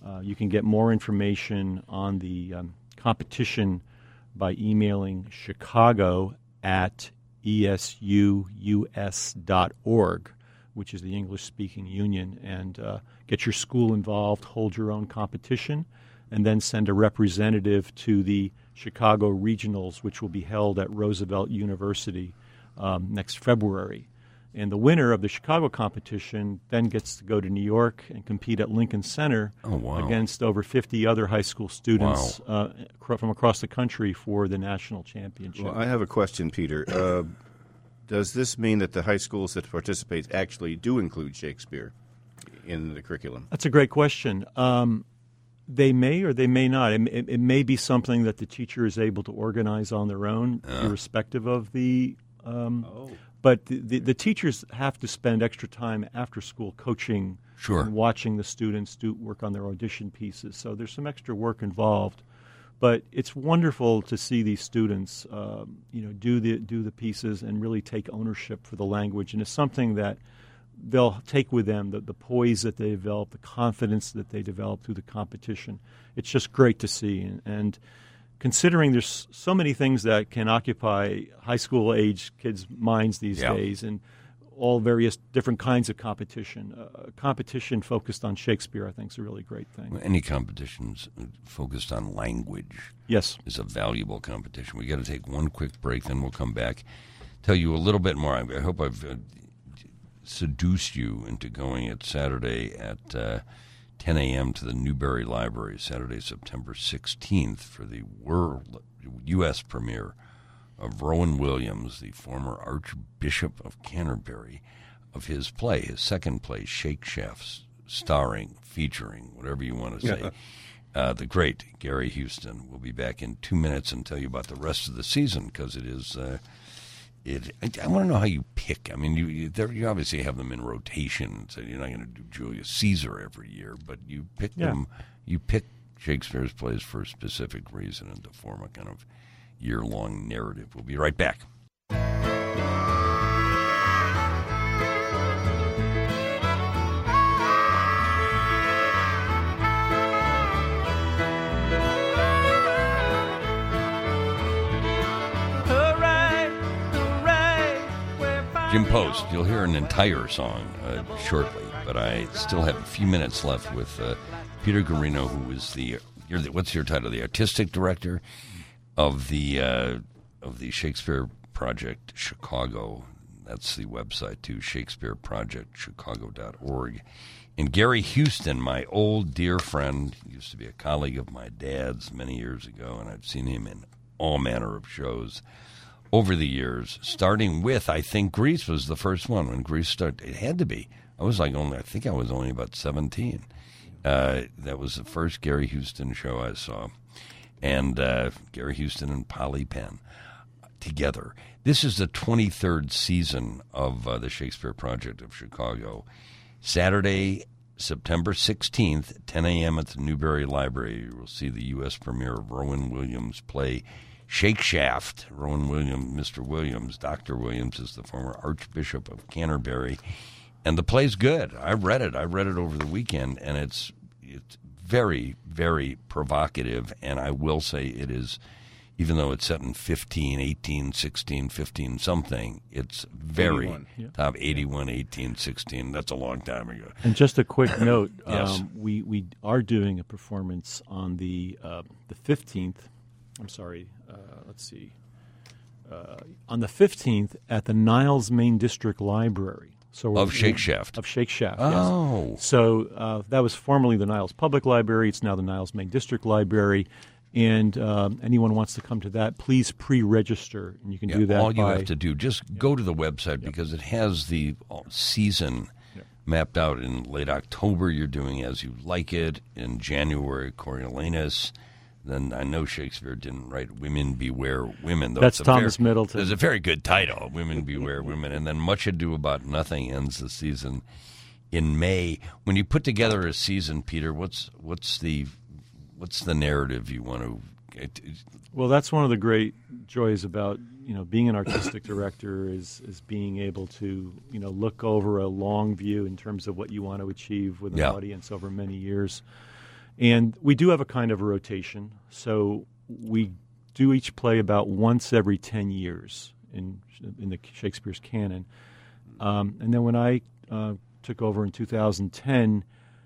Uh, you can get more information on the um, competition by emailing Chicago at E S U U S dot org, which is the English-speaking union, and uh, get your school involved, hold your own competition, and then send a representative to the Chicago Regionals, which will be held at Roosevelt University um, next February. And the winner of the Chicago competition then gets to go to New York and compete at Lincoln Center oh, wow. against over fifty other high school students wow. uh, from across the country for the national championship. Well, I have a question, Peter. Uh, does this mean that the high schools that participate actually do include Shakespeare in the curriculum? That's a great question. Um, they may or they may not. It, it, it may be something that the teacher is able to organize on their own, uh. irrespective of the um, oh. But the, the, the teachers have to spend extra time after school coaching sure. and watching the students do work on their audition pieces. So there's some extra work involved. But it's wonderful to see these students, um, you know, do the do the pieces and really take ownership for the language. And it's something that they'll take with them, the, the poise that they develop, the confidence that they develop through the competition. It's just great to see. And, and considering there's so many things that can occupy high school age kids' minds these yeah. days, and all various different kinds of competition. Uh, competition focused on Shakespeare, I think, is a really great thing. Well, any competitions focused on language yes. is a valuable competition. We got to take one quick break, then we'll come back, tell you a little bit more. I, I hope I've uh, seduced you into going at Saturday at uh, ten a.m. to the Newberry Library, Saturday, September sixteenth, for the world U S premiere of Rowan Williams, the former Archbishop of Canterbury, of his play, his second play, Shakeshaft, starring, featuring, whatever you want to say. Yeah. Uh, the great Gary Houston will be back in two minutes and tell you about the rest of the season, because it is... Uh, It, I, I want to know how you pick. I mean, you you, there, you obviously have them in rotation, so you're not going to do Julius Caesar every year, but you pick yeah. them. You pick Shakespeare's plays for a specific reason and to form a kind of year-long narrative. We'll be right back. Jim Post, you'll hear an entire song uh, shortly, but I still have a few minutes left with uh, Peter Garino, who is the, you're the, what's your title, the artistic director of the uh, of the Shakespeare Project Chicago. That's the website too, shakespeare project chicago dot org. And Gary Houston, my old dear friend, used to be a colleague of my dad's many years ago, and I've seen him in all manner of shows over the years, starting with, I think Grease was the first one. When Grease started, it had to be. I was like only, I think I was only about seventeen. Uh, that was the first Gary Houston show I saw. And uh, Gary Houston and Polly Penn together. This is the twenty-third season of uh, the Shakespeare Project of Chicago. Saturday, September sixteenth, ten a.m. at the Newberry Library. You will see the U S premiere of Rowan Williams' play Shakeshaft. Rowan Williams, Mister Williams, Doctor Williams is the former Archbishop of Canterbury, and the play's good. I read it. I read it over the weekend, and it's it's very, very provocative. And I will say it is, even though it's set in fifteen, eighteen, sixteen, fifteen something, it's very eighty-one. Yeah. top eighty-one, eighteen, sixteen. That's a long time ago. And just a quick note: Yes. um, we we are doing a performance on the uh, the fifteenth. I'm sorry. Uh, let's see. Uh, on the fifteenth at the Niles Main District Library. So we're- Of Shakeshaft. Of Shakeshaft, Oh. yes. So uh, that was formerly the Niles Public Library. It's now the Niles Main District Library. And um, anyone wants to come to that, please pre-register. And you can Yeah, do that all you by, have to do, just go to the website because it has the season mapped out. In late October, you're doing As You Like It. In January, Coriolanus. Then I know Shakespeare didn't write Women Beware Women. Though That's it's a Thomas very, Middleton. It's a very good title, Women Beware Women. And then Much Ado About Nothing ends the season in May. When you put together a season, Peter, what's what's the what's the narrative you want to get? Well, that's one of the great joys about, you know, being an artistic director is is being able to, you know, look over a long view in terms of what you want to achieve with an Yeah. audience over many years. And we do have a kind of a rotation. So we do each play about once every ten years in in the Shakespeare's canon. Um, and then when I uh, took over in two thousand ten,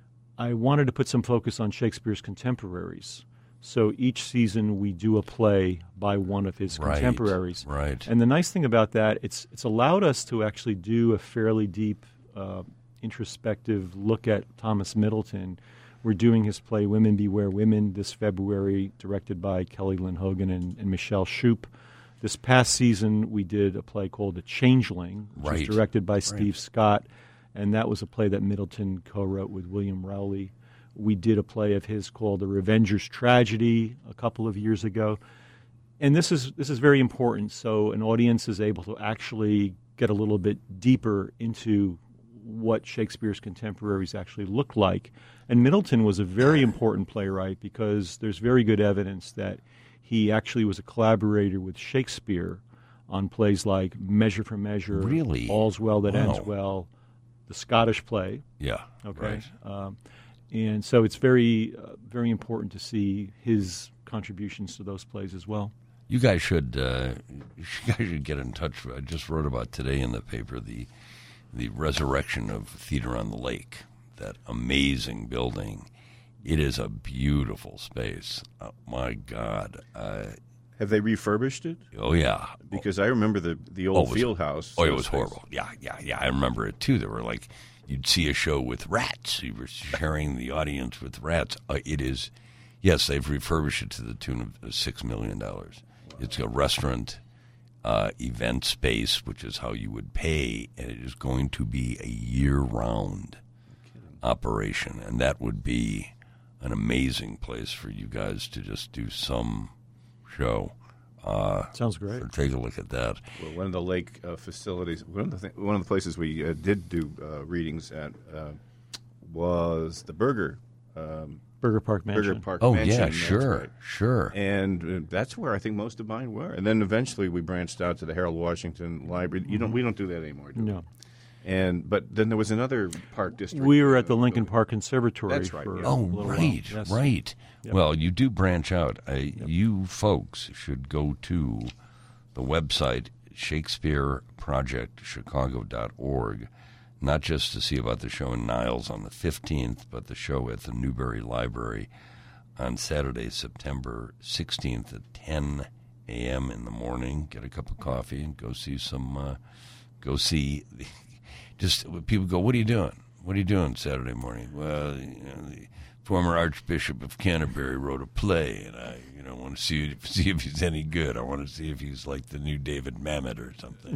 I wanted to put some focus on Shakespeare's contemporaries. So each season we do a play by one of his Right, contemporaries. right. And the nice thing about that, it's it's allowed us to actually do a fairly deep, uh, introspective look at Thomas Middleton. We're doing his play Women Beware Women this February, directed by Kelly Lynn Hogan and, and Michelle Shoup. This past season we did a play called The Changeling, which Right. was directed by Right. Steve Scott, and that was a play that Middleton co-wrote with William Rowley. We did a play of his called The Revenger's Tragedy a couple of years ago. And this is this is very important, so an audience is able to actually get a little bit deeper into what Shakespeare's contemporaries actually looked like. And Middleton was a very important playwright because there's very good evidence that he actually was a collaborator with Shakespeare on plays like Measure for Measure, Really? All's Well That Ends Wow. Well, the Scottish play. Yeah. Okay. Right. Um, and so it's very, uh, very important to see his contributions to those plays as well. You guys should uh, you guys should get in touch. I just wrote about today in the paper the the resurrection of Theater on the Lake, that amazing building. It is a beautiful space. Oh, my God. Uh, Have they refurbished it? oh, yeah. Because I remember the the Oh, old it was- field house. Oh, it uh, was space. horrible. Yeah, yeah, yeah. I remember it, too. There were like, you'd see a show with rats. You were sharing the audience with rats. Uh, it is, yes, they've refurbished it to the tune of six million dollars. Wow. It's a restaurant uh, event space, which is how you would pay, and it is going to be a year-round operation. And that would be an amazing place for you guys to just do some show. Uh, Sounds great. so take a look at that. Well, one of the lake uh, facilities, one of the th- one of the places we uh, did do uh, readings at uh, was the Burger um, Burger Park Mansion. Burger Park Oh, Mansion. yeah, that's sure, right. sure. And uh, that's where I think most of mine were. And then eventually we branched out to the Harold Washington Library. You don't, we don't do that anymore, do we? No. And but then there was another park district. We were at the uh, Lincoln building. Park Conservatory That's right, for yeah. a Oh, little while. right, Yes. right. Yep. Well, you do branch out. Uh, You folks should go to the website shakespeare project chicago dot org, not just to see about the show in Niles on the fifteenth, but the show at the Newberry Library on Saturday, September sixteenth at ten a.m. in the morning. Get a cup of coffee and go see some, uh, go see, just people go, what are you doing? What are you doing Saturday morning? Well, you know, the former Archbishop of Canterbury wrote a play, and I, you know, want to see see if he's any good. I want to see if he's like the new David Mamet or something.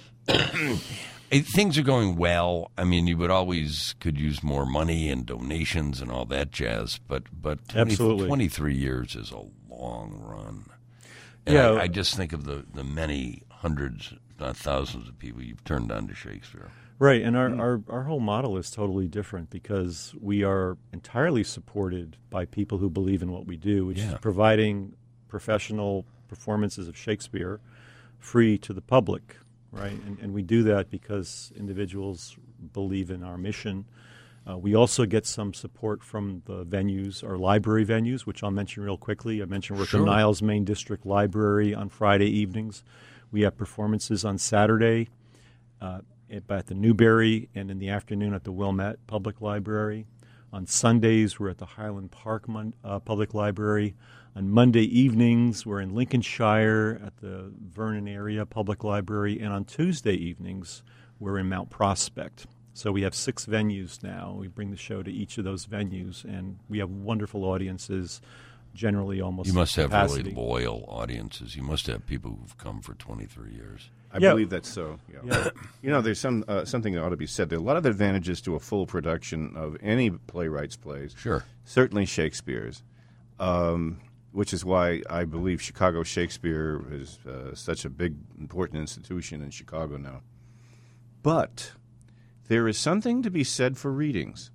Eh, Things are going well. I mean, you would always could use more money and donations and all that jazz, but but twenty, Absolutely. twenty-three years is a long run. And Yeah. I, I just think of the, the many hundreds, if not thousands of people you've turned on to Shakespeare. Right, and our, our, our whole model is totally different because we are entirely supported by people who believe in what we do, which Yeah. is providing professional performances of Shakespeare free to the public, right? And, and we do that because individuals believe in our mission. Uh, we also get some support from the venues, our library venues, which I'll mention real quickly. I mentioned we're at Sure. the Niles Main District Library on Friday evenings. We have performances on Saturday uh, at at the Newberry and in the afternoon at the Wilmette Public Library. On Sundays, we're at the Highland Park Mon- uh, Public Library. On Monday evenings, we're in Lincolnshire at the Vernon Area Public Library. And on Tuesday evenings, we're in Mount Prospect. So we have six venues now. We bring the show to each of those venues, and we have wonderful audiences, generally almost You must have capacity. really loyal audiences. You must have people who've come for twenty-three years. I Yeah. believe that's so. Yeah. Yeah. You know, there's some uh, something that ought to be said. There are a lot of advantages to a full production of any playwright's plays. Sure. Certainly Shakespeare's, um, which is why I believe Chicago Shakespeare is uh, such a big, important institution in Chicago now. But there is something to be said for readings.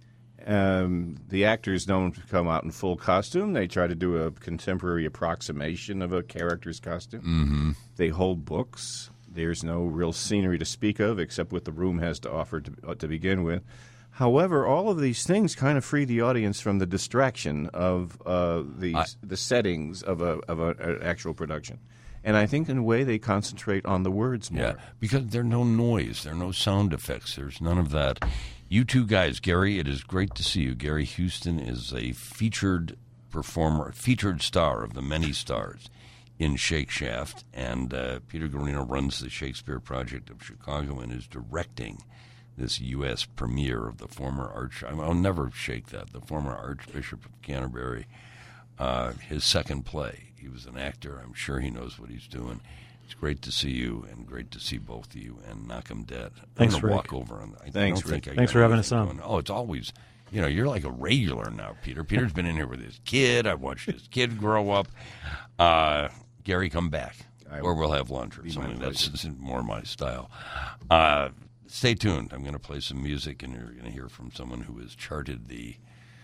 Um, the actors don't come out in full costume. They try to do a contemporary approximation of a character's costume. Mm-hmm. They hold books. There's no real scenery to speak of except what the room has to offer to, uh, to begin with. However, all of these things kind of free the audience from the distraction of uh, the I, the settings of a of a, an actual production, and I think in a way they concentrate on the words more. Yeah, because there's no noise, there are no sound effects, there's none of that. You two guys, Gary, it is great to see you. Gary Houston is a featured performer, featured star of the many stars in Shake Shaft, and uh, Peter Guarino runs the Shakespeare Project of Chicago and is directing this U S premiere of the former arch. I'll never shake that. The former Archbishop of Canterbury, uh, his second play. He was an actor. I'm sure he knows what he's doing. It's great to see you, and great to see both of you. And knock 'em dead. Thanks, I'm gonna Rick. walk over on. I Thanks, don't think Rick. I Thanks got for having anything us on. going. Oh, it's always. You know, you're like a regular now, Peter. Peter's been in here with his kid. I've watched his kid grow up. Uh, Gary, come back, I or will. we'll have lunch or Be my something. pleasure. That's more my style. Uh, Stay tuned. I'm going to play some music, and you're going to hear from someone who has charted the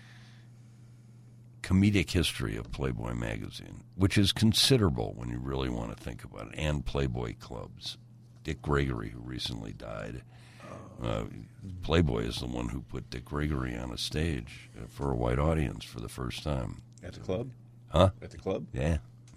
comedic history of Playboy magazine, which is considerable when you really want to think about it, and Playboy clubs. Dick Gregory, who recently died. Uh, Playboy is the one who put Dick Gregory on a stage uh, for a white audience for the first time. At the club? Huh? At the club? Yeah.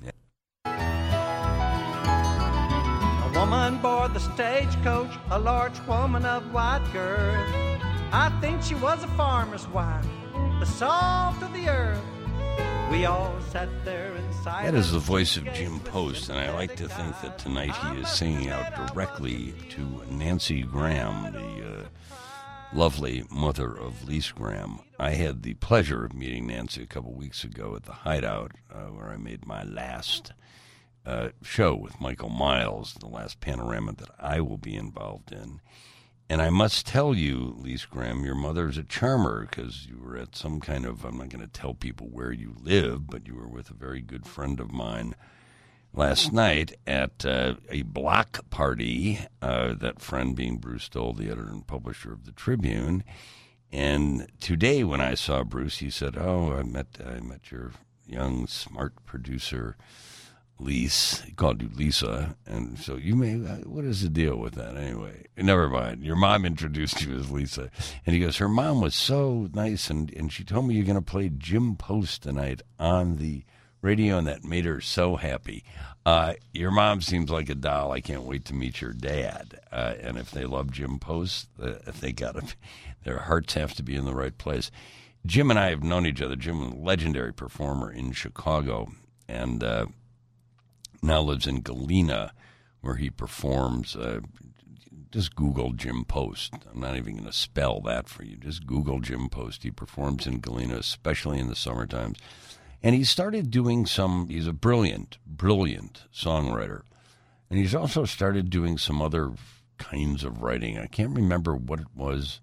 A woman board the stagecoach, a large woman of white girth. I think she was a farmer's wife, the salt of the earth. We all sat there inside. That is the voice of Jim Post, and I like to think that tonight he is singing out directly to Nancy Graham, the uh, lovely mother of Lise Graham. I had the pleasure of meeting Nancy a couple weeks ago at the Hideout, uh, where I made my last uh, show with Michael Miles, the last panorama that I will be involved in. And I must tell you, Lise Graham, your mother's a charmer, because you were at some kind of, I'm not going to tell people where you live, but you were with a very good friend of mine last night at uh, a block party, uh, that friend being Bruce Dole, the editor and publisher of the Tribune. And today when I saw Bruce, he said, oh, I met I met your young, smart producer, Lise. He called you Lisa. And so you may, what is the deal with that anyway? Never mind. Your mom introduced you as Lisa. And he goes, her mom was so nice, and, and she told me you're going to play Jim Post tonight on the radio, and that made her so happy. Uh, your mom seems like a doll. I can't wait to meet your dad. Uh, and if they love Jim Post, uh, they got to, their hearts have to be in the right place. Jim and I have known each other. Jim was a legendary performer in Chicago, and uh, now lives in Galena, where he performs. Uh, just Google Jim Post. I'm not even going to spell that for you. Just Google Jim Post. He performs in Galena, especially in the summer times. And he started doing some, he's a brilliant, brilliant songwriter. And he's also started doing some other kinds of writing. I can't remember what it was.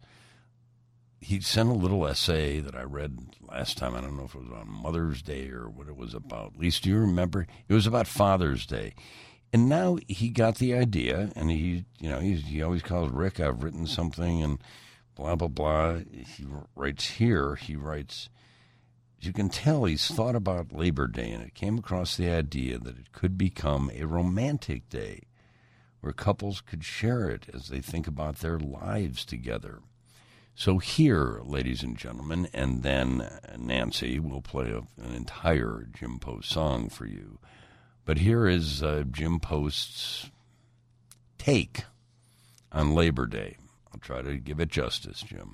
He sent a little essay that I read last time. I don't know if it was on Mother's Day or what it was about. At least, do you remember? It was about Father's Day. And now he got the idea, and he, you know, he's, he always calls Rick, I've written something, and blah, blah, blah. He writes here, he writes, you can tell he's thought about Labor Day, and it came across the idea that it could become a romantic day where couples could share it as they think about their lives together. So here, ladies and gentlemen, and then Nancy will play a, an entire Jim Post song for you. But here is uh, Jim Post's take on Labor Day. I'll try to give it justice, Jim.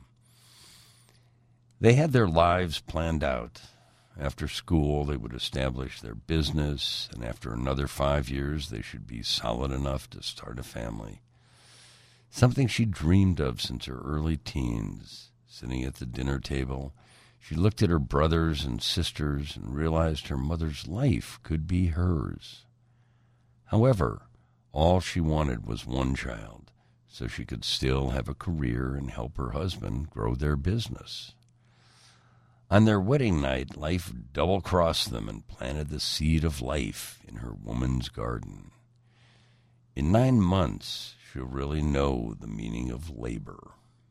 They had their lives planned out. After school, they would establish their business, and after another five years, they should be solid enough to start a family. Something she dreamed of since her early teens. Sitting at the dinner table, she looked at her brothers and sisters and realized her mother's life could be hers. However, all she wanted was one child, so she could still have a career and help her husband grow their business. On their wedding night, life double-crossed them and planted the seed of life in her woman's garden. In nine months, she'll really know the meaning of labor.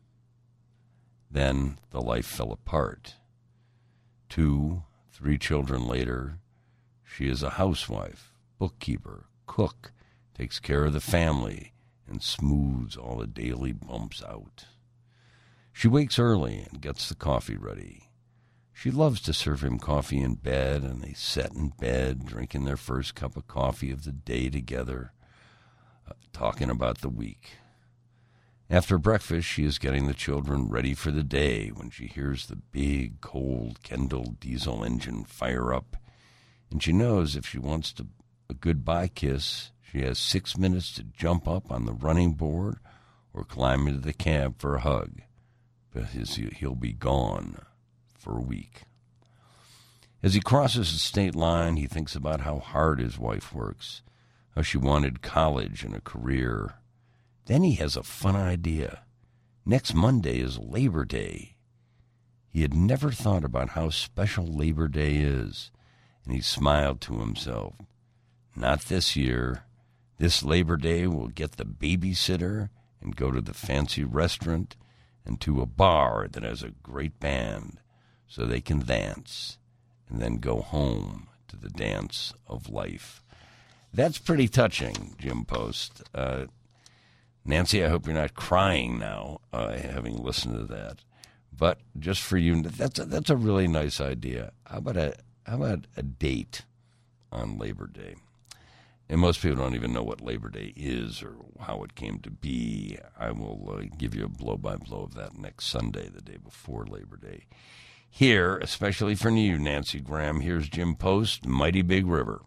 Then the life fell apart. Two, three children later, she is a housewife, bookkeeper, cook, takes care of the family, and smooths all the daily bumps out. She wakes early and gets the coffee ready. She loves to serve him coffee in bed, and they sit in bed drinking their first cup of coffee of the day together, uh, talking about the week. After breakfast, she is getting the children ready for the day when she hears the big, cold Kendall diesel engine fire up, and she knows if she wants to, a goodbye kiss, she has six minutes to jump up on the running board or climb into the cab for a hug, because he'll be gone for a week. As he crosses the state line, he thinks about how hard his wife works, how she wanted college and a career. Then he has a fun idea. Next Monday is Labor Day. He had never thought about how special Labor Day is, and he smiled to himself. Not this year. This Labor Day we'll get the babysitter and go to the fancy restaurant and to a bar that has a great band so they can dance and then go home to the dance of life. That's pretty touching, Jim Post. Uh, Nancy, I hope you're not crying now, uh, having listened to that. But just for you, that's a, that's a really nice idea. How about a how about a date on Labor Day? And most people don't even know what Labor Day is or how it came to be. I will uh, give you a blow-by-blow of that next Sunday, the day before Labor Day. Here, especially for you, Nancy Graham, here's Jim Post, Mighty Big River.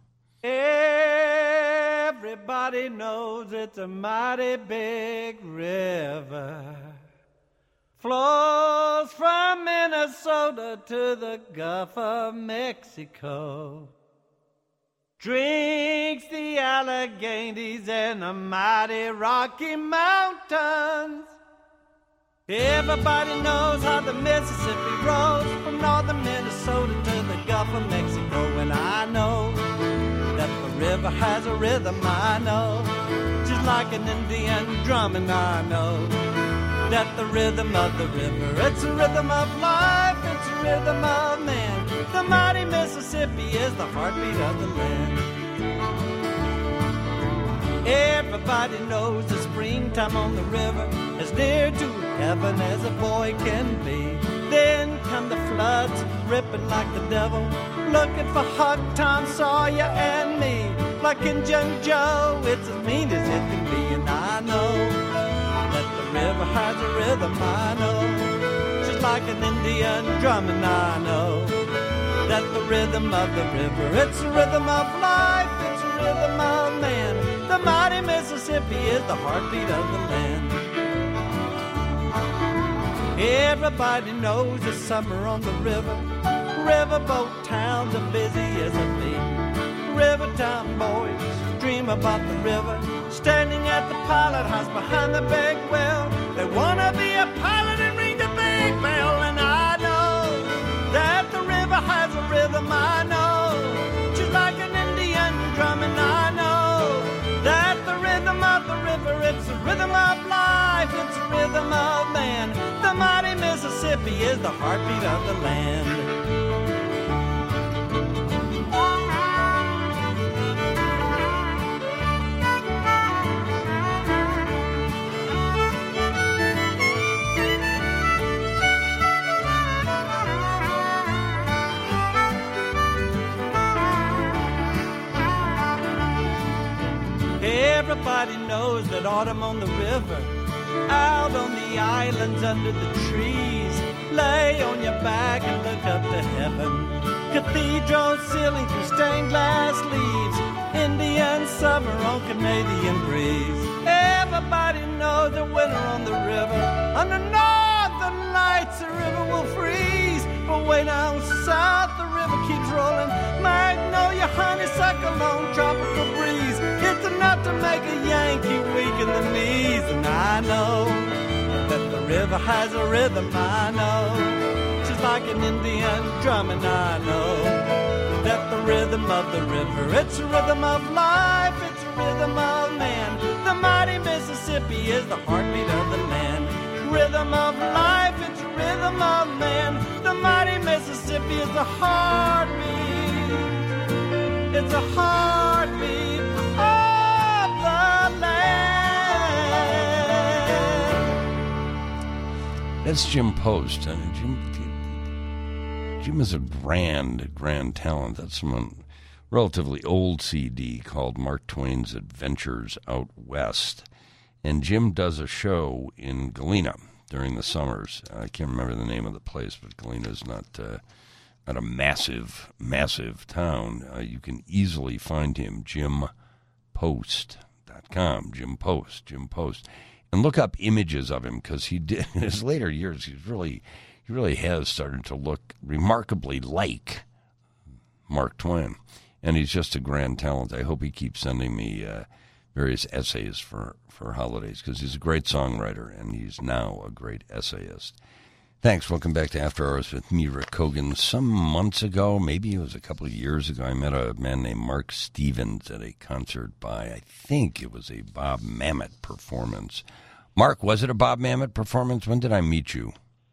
Everybody knows it's a mighty big river. Flows from Minnesota to the Gulf of Mexico. Drinks the Alleghenies and the mighty Rocky Mountains. Everybody knows how the Mississippi rolls from northern Minnesota to the Gulf of Mexico. And I know that the river has a rhythm, I know, just like an Indian drum. And I know that the rhythm of the river, it's a rhythm of life, it's a rhythm of man. The mighty Mississippi is the heartbeat of the land. Everybody knows the springtime on the river, as near to heaven as a boy can be. Then come the floods, ripping like the devil, looking for Huck, Tom Sawyer, and me. Like Injun Joe, it's as mean as it can be. And I know that the river has a rhythm, I know, just like an Indian drum. And I know that the rhythm of the river, it's a rhythm of life, it's a rhythm of man. The mighty Mississippi is the heartbeat of the land. Everybody knows the summer on the river. Riverboat towns are busy as a bee. Rivertown boys dream about the river, standing at the pilot house behind the big well. They wanna be a pilot and ring the big bell. And I know that the river has a rhythm, I know, just like an Indian drum. And I know that the rhythm of the river, it's a rhythm of life, it's a rhythm of man. The mighty Mississippi is the heartbeat of the land. Everybody knows that autumn on the river, out on the islands under the trees, lay on your back and look up to heaven. Cathedral ceiling through stained glass leaves, Indian summer on Canadian breeze. Everybody knows that winter on the river, under northern lights the river will freeze. But way down south the river keeps rolling, magnolia, honeysuckle on tropical breeze. It's enough to make a Yankee weak in the knees. And I know that the river has a rhythm, I know, just like an Indian drum. And I know that the rhythm of the river, it's a rhythm of life, it's a rhythm of man. The mighty Mississippi is the heartbeat of the land. Rhythm of life, it's a rhythm of man. The mighty Mississippi is the heartbeat, it's a heartbeat of the land. That's Jim Post. I mean, Jim, Jim is a grand, grand talent. That's from a relatively old C D called Mark Twain's Adventures Out West. And Jim does a show in Galena during the summers. I can't remember the name of the place, but Galena is not uh, not a massive, massive town. Uh, you can easily find him, jim post dot com, Jim Post, Jim Post. And look up images of him, because he did, in his later years, he's really, he really has started to look remarkably like Mark Twain. And he's just a grand talent. I hope he keeps sending me uh, various essays for, for holidays, because he's a great songwriter, and he's now a great essayist. Thanks. Welcome back to After Hours with me, Rick Kogan. Some months ago, maybe it was a couple of years ago, I met a man named Mark Stevens at a concert by, I think it was a Bob Mamet performance. Mark, was it a Bob Mamet performance? When did I meet you?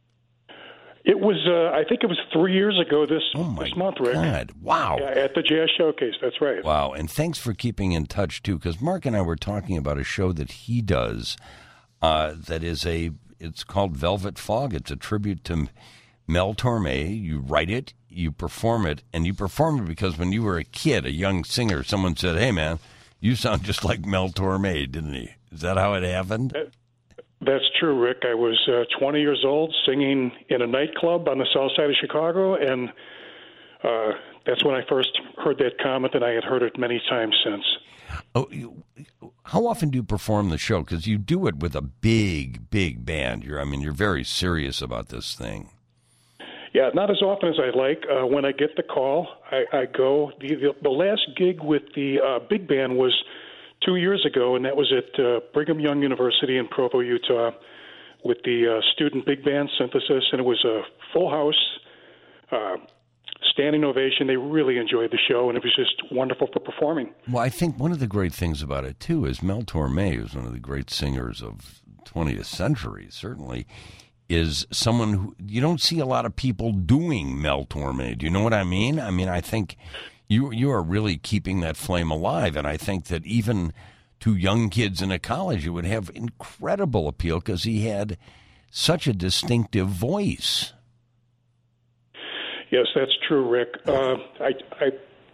It was, uh, I think it was three years ago this, oh my this month, Rick. God. Wow. Yeah, at the Jazz Showcase, that's right. Wow, and thanks for keeping in touch, too, because Mark and I were talking about a show that he does uh, that is a, it's called Velvet Fog. It's a tribute to Mel Torme. You write it, you perform it, and you perform it because when you were a kid, a young singer, someone said, hey, man, you sound just like Mel Torme, didn't he? Is that how it happened? That, that's true, Rick. I was uh, twenty years old singing in a nightclub on the south side of Chicago, and uh, that's when I first heard that comment, and I had heard it many times since. Oh, you, how often do you perform the show? Because you do it with a big, big band. You're, I mean, you're very serious about this thing. Yeah, not as often as I'd like. Uh, when I get the call, I, I go. The, the, the last gig with the uh, big band was two years ago, and that was at uh, Brigham Young University in Provo, Utah, with the uh, student big band synthesis, and it was a full house, uh, standing ovation. They really enjoyed the show, and it was just wonderful for performing. Well, I think one of the great things about it, too, is Mel Torme, who's one of the great singers of the twentieth century, certainly, is someone who you don't see a lot of people doing Mel Torme. Do you know what I mean? I mean, I think you you are really keeping that flame alive, and I think that even to young kids in a college, it would have incredible appeal because he had such a distinctive voice. Yes, that's true, Rick. Uh, I, I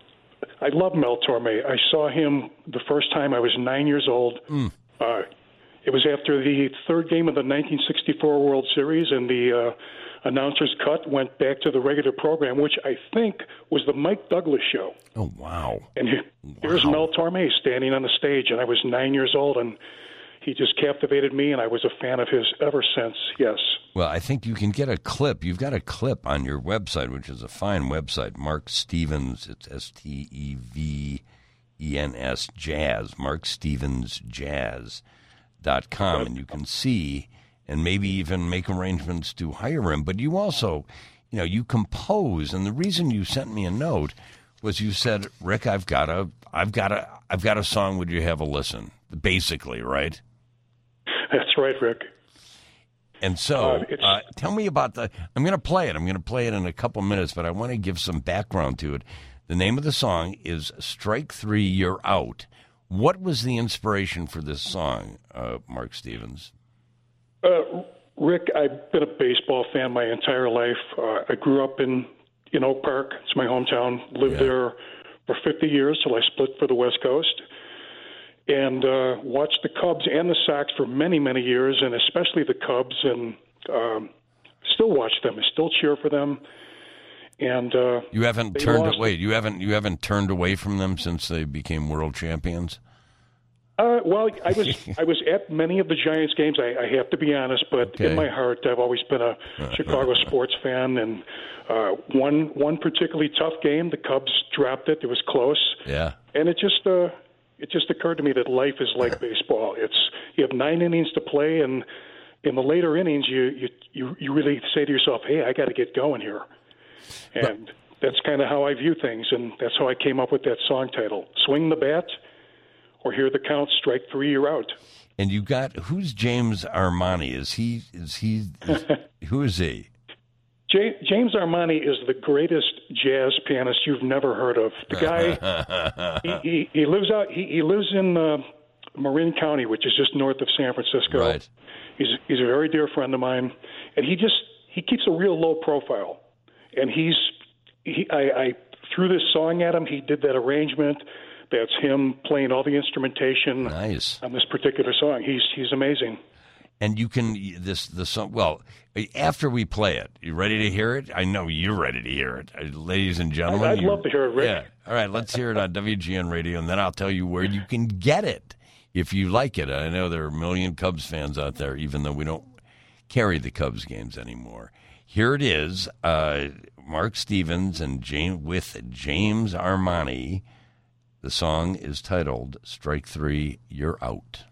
I love Mel Torme. I saw him the first time I was nine years old. Mm. Uh, it was after the third game of the nineteen sixty-four World Series, and the uh, announcer's cut went back to the regular program, which I think was the Mike Douglas show. Oh, wow. And here, wow. here's Mel Torme standing on the stage, and I was nine years old, and he just captivated me, and I was a fan of his ever since, yes. Well, I think you can get a clip. You've got a clip on your website, which is a fine website, Mark Stevens, it's S T E V E N S, Jazz, mark stevens jazz dot com, and you can see and maybe even make arrangements to hire him. But you also, you know, you compose, and the reason you sent me a note was you said, Rick, I've got a, I've got a, I've got a song, would you have a listen? Basically, right? That's right, Rick. And so, uh, uh, tell me about the, I'm going to play it. I'm going to play it in a couple minutes, but I want to give some background to it. The name of the song is Strike Three, You're Out. What was the inspiration for this song, uh, Mark Stevens? Uh, Rick, I've been a baseball fan my entire life. Uh, I grew up in, in Oak Park. It's my hometown. Lived yeah. there for fifty years till I split for the West Coast. And uh, watched the Cubs and the Sox for many, many years, and especially the Cubs, and um, still watch them. I still cheer for them. And uh, you haven't turned away. You haven't you haven't turned away from them since they became world champions. Uh, well, I was I was at many of the Giants games. I, I have to be honest, but okay. in my heart, I've always been a Chicago sports fan. And uh, one one particularly tough game, the Cubs dropped it. It was close. Yeah, and it just uh, it just occurred to me that life is like baseball. It's you have nine innings to play, and in the later innings, you you you, you really say to yourself, "Hey, I got to get going here." And but, that's kind of how I view things, and that's how I came up with that song title, Swing the Bat, or Hear the Count, Strike Three, You're Out. And you got, who's James Armani? Is he, is he, is, who is he? J- James Armani is the greatest jazz pianist you've never heard of. The guy, he, he, he lives out, he, he lives in uh, Marin County, which is just north of San Francisco. Right. He's he's a very dear friend of mine, and he just he keeps a real low profile. And he's he I, I threw this song at him. He did that arrangement. That's him playing all the instrumentation Nice. on this particular song. He's he's amazing. And you can this the song. Well, after we play it, you ready to hear it? I know you're ready to hear it, Uh, ladies and gentlemen. I'd you- love to hear it, Rick. Yeah. All right, let's hear it on W G N Radio, and then I'll tell you where you can get it if you like it. I know there are a million Cubs fans out there, even though we don't carry the Cubs games anymore. Here it is, uh, Mark Stevens and James with James Armani. The song is titled "Strike Three, You're Out."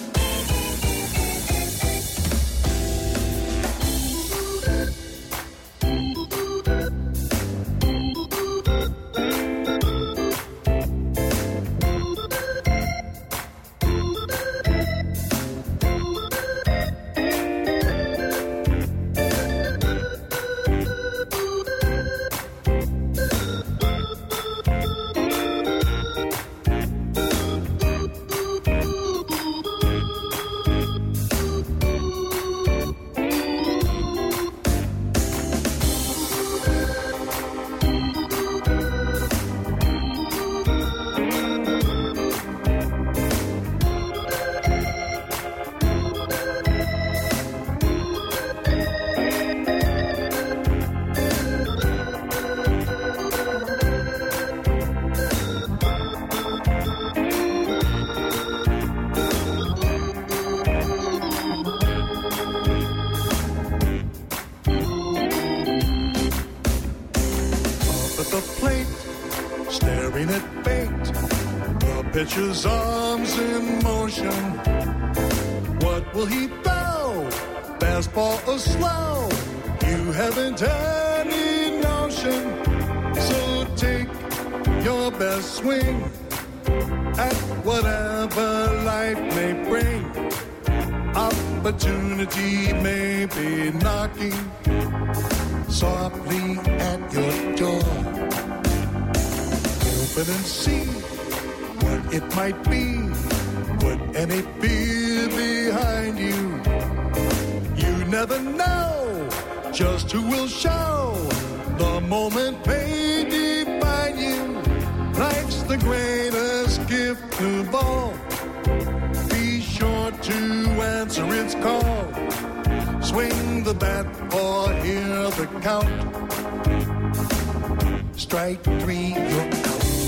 staring at fate, the pitcher's arms in motion. What will he throw? Fastball or slow? You haven't any notion. So take your best swing at whatever life may bring. Opportunity may be knocking softly at your door. Open and see what it might be. Put any fear behind you. You never know just who will show. The moment may define you. Life's the greatest gift of all. Be sure to answer its call. Swing the bat or hear the count. Strike three, you're out.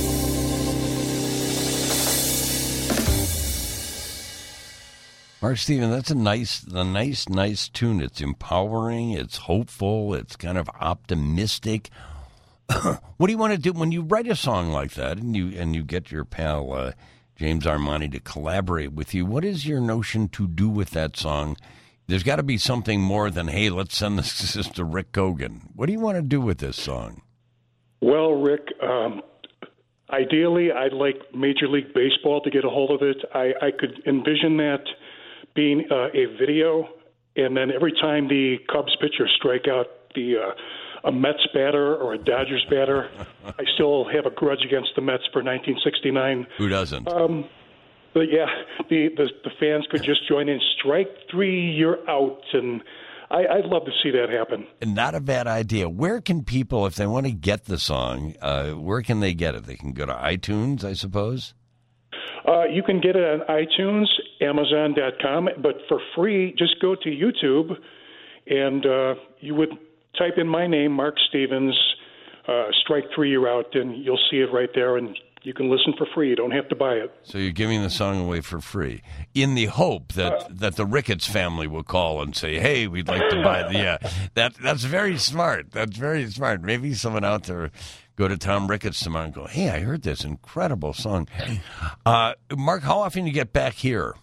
Mark Stevens, that's a nice, a nice, nice tune. It's empowering. It's hopeful. It's kind of optimistic. What do you want to do when you write a song like that, and you and you get your pal uh, James Armani to collaborate with you? What is your notion to do with that song? There's got to be something more than, hey, let's send this to Rick Cogan. What do you want to do with this song? Well, Rick, um, ideally, I'd like Major League Baseball to get a hold of it. I, I could envision that being uh, a video, and then every time the Cubs pitcher strike out the uh, a Mets batter or a Dodgers batter, I still have a grudge against the Mets for nineteen sixty-nine. Who doesn't? Um, but yeah, the, the the fans could just join in. Strike three, you're out, and I, I'd love to see that happen. Not a bad idea. Where can people, if they want to get the song, uh, where can they get it? They can go to iTunes, I suppose? Uh, you can get it on iTunes, Amazon dot com, but for free, just go to YouTube, and uh, you would type in my name, Mark Stevens, uh, Strike Three, you're out, and you'll see it right there, and you can listen for free. You don't have to buy it. So you're giving the song away for free, in the hope that, uh, that the Ricketts family will call and say, "Hey, we'd like to buy the." Yeah, that that's very smart. That's very smart. Maybe someone out there go to Tom Ricketts tomorrow and go, "Hey, I heard this incredible song." Uh, Mark, how often do you get back here?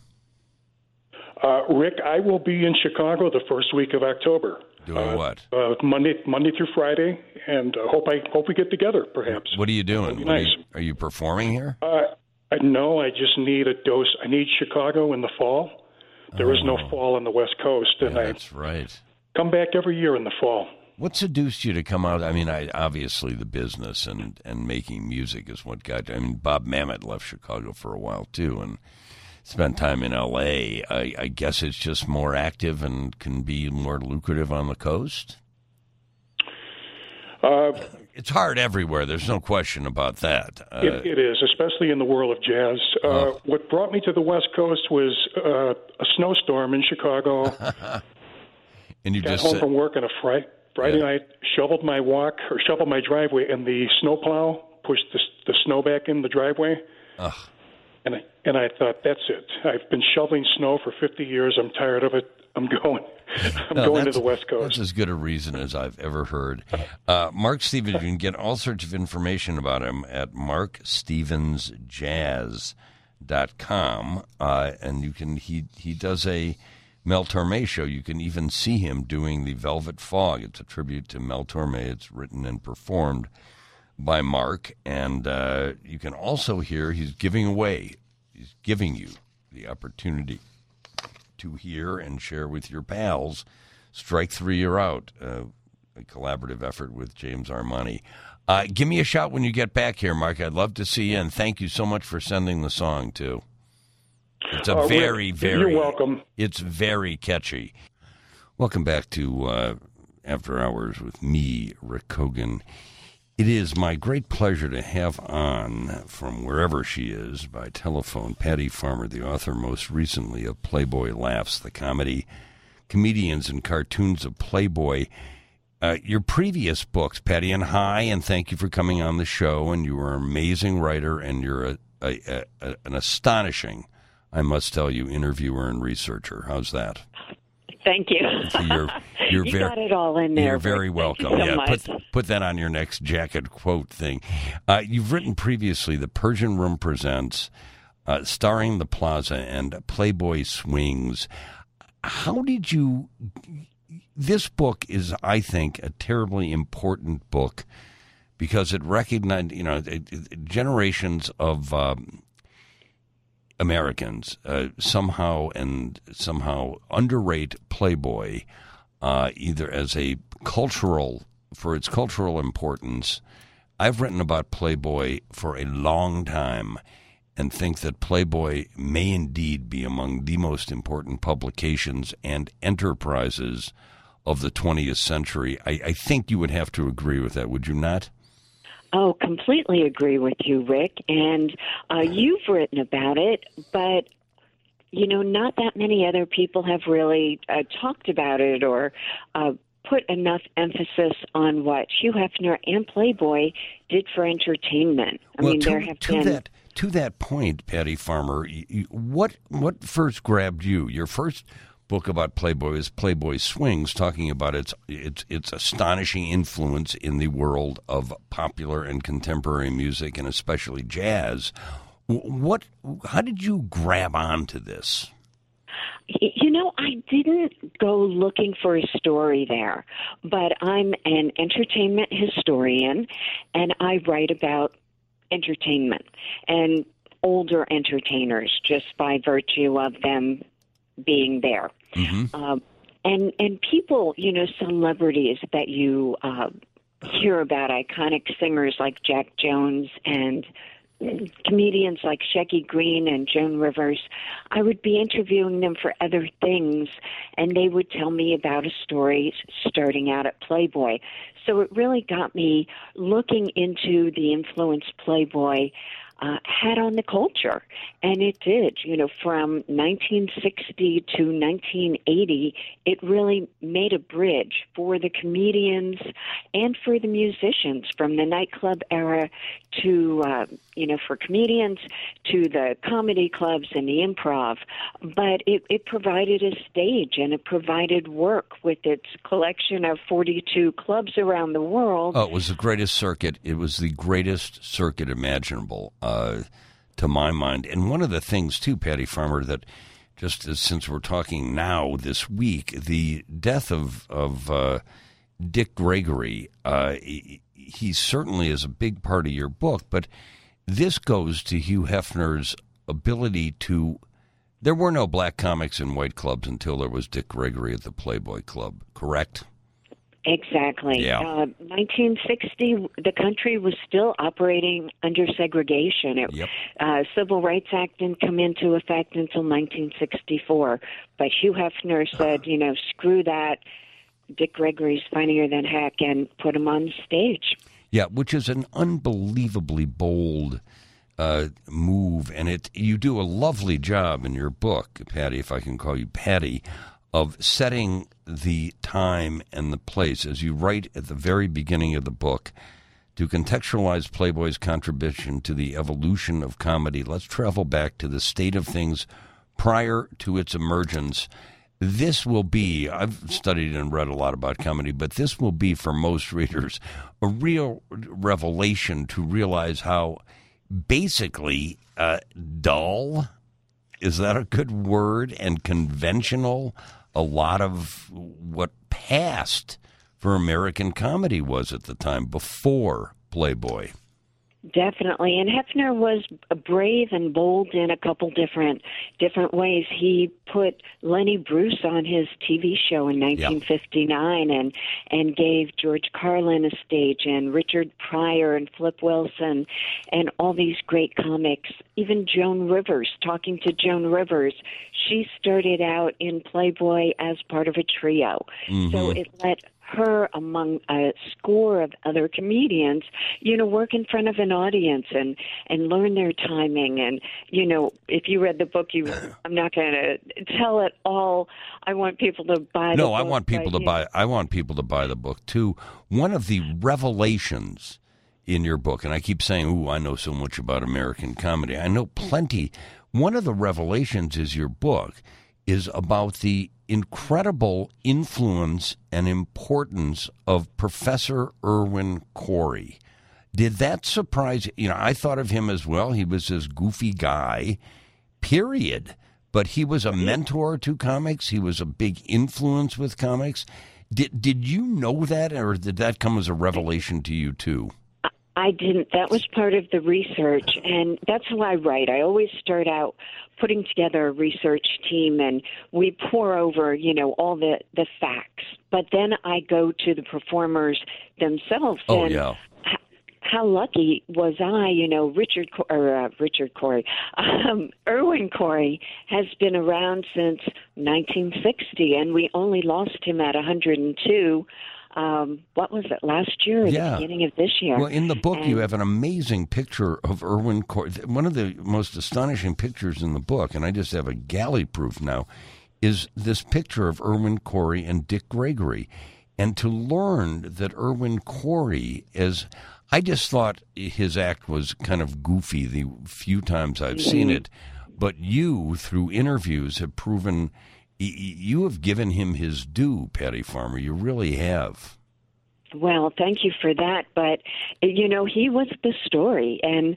Uh, Rick, I will be in Chicago the first week of October. Doing uh, what? Uh, Monday, Monday through Friday, and uh, hope I hope we get together. Perhaps. What are you doing? Nice. Are you, are you performing here? Uh, I no, I just need a dose. I need Chicago in the fall. There oh. is no fall on the West Coast, and yeah, that's I right. come back every year in the fall. What seduced you to come out? I mean, I, obviously the business and, and making music is what got you. I mean, Bob Mamet left Chicago for a while, too, and spent time in L A. I, I guess it's just more active and can be more lucrative on the coast? Uh, it's hard everywhere. There's no question about that. Uh, it, it is, especially in the world of jazz. Uh, oh. What brought me to the West Coast was uh, a snowstorm in Chicago. and you Got just home said, from work on a Friday, Friday Yeah. night, shoveled my walk or shoveled my driveway, and the snowplow pushed the, the snow back in the driveway. Ugh. And I, and I thought, that's it. I've been shoveling snow for fifty years. I'm tired of it. I'm going. I'm No, going to that's- the West Coast. That's as good a reason as I've ever heard. Uh, Mark Stevens, you can get all sorts of information about him at mark stevens jazz dot com, uh, and you can he he does a Mel Torme show. You can even see him doing the Velvet Fog. It's a tribute to Mel Torme. It's written and performed by Mark, and uh, you can also hear he's giving away, he's giving you the opportunity to hear and share with your pals Strike Three, You're Out, uh, a collaborative effort with James Armani. Uh, give me a shout when you get back here, Mark. I'd love to see you, and thank you so much for sending the song, too. It's a Uh, very, Rick, very... You're welcome. It's very catchy. Welcome back to uh, After Hours with me, Rick Kogan. It is my great pleasure to have on, from wherever she is, by telephone, Patty Farmer, the author most recently of Playboy Laughs, the comedy, comedians, and cartoons of Playboy. Uh, your previous books, Patty and Hi, and thank you for coming on the show, and you are an amazing writer, and you're a, a, a, an astonishing, I must tell you, interviewer and researcher. How's that? Thank you. You're, you're you very, got it all in there. You're very Rick. welcome. Thank you so yeah, much. put put that on your next jacket quote thing. Uh, you've written previously The Persian Room Presents, uh, starring The Plaza, and Playboy Swings. How did you? This book is, I think, a terribly important book because it recognized, you know, it, it, generations of um, Americans uh, somehow and somehow underrate Playboy, uh, either as a cultural, for its cultural importance. I've written about Playboy for a long time and think that Playboy may indeed be among the most important publications and enterprises of the twentieth century. I, I think you would have to agree with that, would you not? Oh, completely agree with you, Rick. And uh, you've written about it, but, you know, not that many other people have really uh, talked about it or uh, put enough emphasis on what Hugh Hefner and Playboy did for entertainment. I well, mean, to, there have to been... that to that point, Patty Farmer, you, what what first grabbed you? Your first book about Playboy is Playboy Swings, talking about its its its astonishing influence in the world of popular and contemporary music, and especially jazz. What? How did you grab onto this? You know, I didn't go looking for a story there, but I'm an entertainment historian, and I write about entertainment and older entertainers just by virtue of them being there. Mm-hmm. Um, and and people, you know, celebrities that you uh, hear about, iconic singers like Jack Jones and comedians like Shecky Green and Joan Rivers, I would be interviewing them for other things, and they would tell me about a story starting out at Playboy. So it really got me looking into the influence Playboy uh, had on the culture. And it did. You know, from nineteen sixty to nineteen eighty, it really made a bridge for the comedians and for the musicians, from the nightclub era to, uh, you know, for comedians to the comedy clubs and the improv. But it, it provided a stage, and it provided work with its collection of forty-two clubs around the world. Oh, it was the greatest circuit. It was the greatest circuit imaginable, uh, to my mind. And one of the things, too, Patty Farmer, that just as, since we're talking now this week, the death of, of uh, Dick Gregory, uh, he, he certainly is a big part of your book, but this goes to Hugh Hefner's ability to... There were no black comics in white clubs until there was Dick Gregory at the Playboy Club, correct? Exactly. Yeah. Uh, nineteen sixty, the country was still operating under segregation. It, Yep. uh, Civil Rights Act didn't come into effect until nineteen sixty-four. But Hugh Hefner said, you know, screw that. Dick Gregory's funnier than heck, and put him on stage. Yeah, which is an unbelievably bold uh, move, and it you do a lovely job in your book, Patty, if I can call you Patty, of setting the time and the place, as you write at the very beginning of the book, to contextualize Playboy's contribution to the evolution of comedy. Let's travel back to the state of things prior to its emergence. This will be, I've studied and read a lot about comedy, but this will be for most readers a real revelation to realize how basically uh, dull, is that a good word, and conventional a lot of what passed for American comedy was at the time before Playboy. Definitely, and Hefner was brave and bold in a couple different different ways. He put Lenny Bruce on his T V show in nineteen fifty-nine, yeah. and and gave George Carlin a stage, and Richard Pryor and Flip Wilson, and all these great comics. Even Joan Rivers, talking to Joan Rivers, she started out in Playboy as part of a trio, mm-hmm. so it let her, among a score of other comedians, you know, work in front of an audience and, and learn their timing. And, you know, if you read the book, you I'm not going to tell it all. I want people to buy the no, book. No, I want people but, to buy, I want people to buy the book, too. One of the revelations in your book, and I keep saying, ooh, I know so much about American comedy. I know plenty. One of the revelations is your book is about the incredible influence and importance of Professor Irwin Corey. Did that surprise you? You know, I thought of him as, well, he was this goofy guy, period. But he was a mentor to comics. He was a big influence with comics. Did did you know that, or did that come as a revelation to you, too? I didn't. That was part of the research, and that's how I write. I always start out putting together a research team, and we pour over, you know, all the, the facts. But then I go to the performers themselves. Oh, and yeah. h- how lucky was I, you know, Richard, or uh, Richard Corey, um, Irwin Corey has been around since nineteen sixty, and we only lost him at one hundred two. Um, what was it, last year or yeah. the beginning of this year? Well, in the book, and, you have an amazing picture of Irwin Corey. One of the most astonishing pictures in the book, and I just have a galley proof now, is this picture of Irwin Corey and Dick Gregory. And to learn that Irwin Corey is, I just thought his act was kind of goofy the few times I've mm-hmm. seen it. But you, through interviews, have proven you have given him his due, Patty Farmer. You really have. Well, thank you for that. But, you know, he was the story. And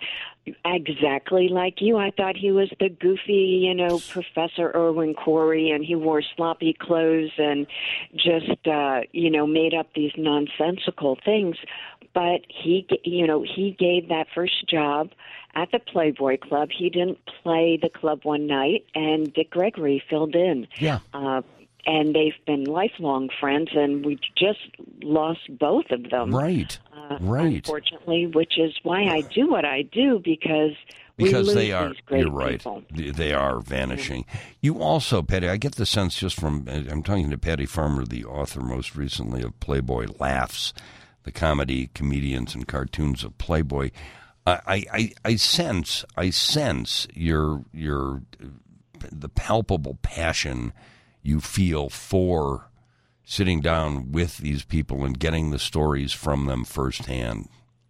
exactly like you, I thought he was the goofy, you know, Professor Irwin Corey, and he wore sloppy clothes and just, uh, you know, made up these nonsensical things. But he, you know, he gave that first job at the Playboy Club. He didn't play the club one night, and Dick Gregory filled in. Yeah. Uh, and they've been lifelong friends, and we just lost both of them. Right, uh, right. Unfortunately, which is why I do what I do, because we because lose they are, these great you're right, people. They are vanishing. You also, Patty, I get the sense just from, I'm talking to Patty Farmer, the author most recently of Playboy Laughs, the comedy, comedians, and cartoons of Playboy. I, I, I sense, I sense your your the palpable passion you feel for sitting down with these people and getting the stories from them firsthand.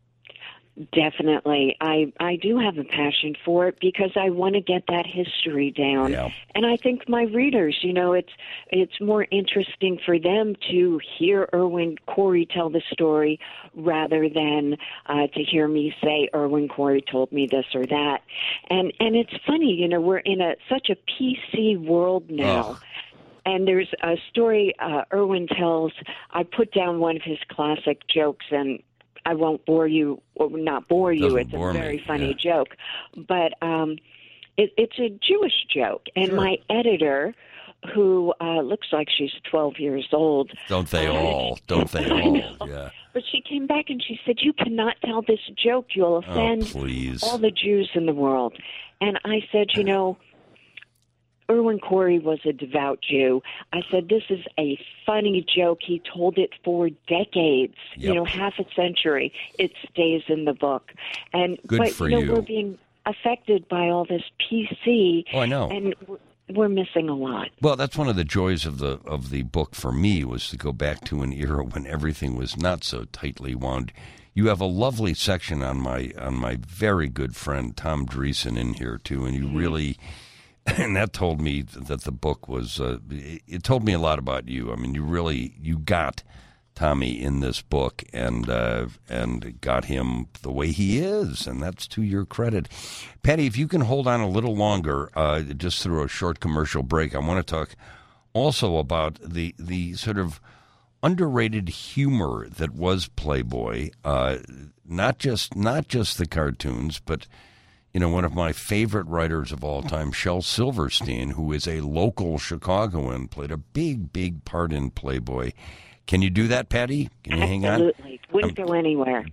Definitely. I, I do have a passion for it because I want to get that history down. Yeah. And I think my readers, you know, it's it's more interesting for them to hear Irwin Corey tell the story rather than uh, to hear me say Irwin Corey told me this or that. And and it's funny, you know, we're in a such a P C world now. Ugh. And there's a story uh, Irwin tells. I put down one of his classic jokes, and I won't bore you, or not bore you. Doesn't it's bore a very me. funny yeah. joke. But um, it, it's a Jewish joke. And Sure. my editor who uh, looks like she's twelve years old. Don't they uh, all? Don't they all? Yeah. But she came back and she said, "You cannot tell this joke. You'll offend oh, please. all the Jews in the world." And I said, you know, Irwin Corey was a devout Jew. I said, this is a funny joke. He told it for decades, Yep. you know, half a century. It stays in the book. And Good but, for you know, you. we're being affected by all this P C. Oh, I know. And we're missing a lot. Well, that's one of the joys of the of the book for me, was to go back to an era when everything was not so tightly wound. You have a lovely section on my on my very good friend Tom Dreesen in here too, and you really, and that told me that the book was. Uh, it told me a lot about you. I mean, you really you got Tommy in this book, and uh, and got him the way he is, and that's to your credit. Patty, if you can hold on a little longer, uh, just through a short commercial break, I want to talk also about the the sort of underrated humor that was Playboy. Uh, not just not just the cartoons, but you know, one of my favorite writers of all time, Shel Silverstein, who is a local Chicagoan, played a big, big part in Playboy. Can you do that, Patty? Can you hang on? Absolutely. Wouldn't go anywhere.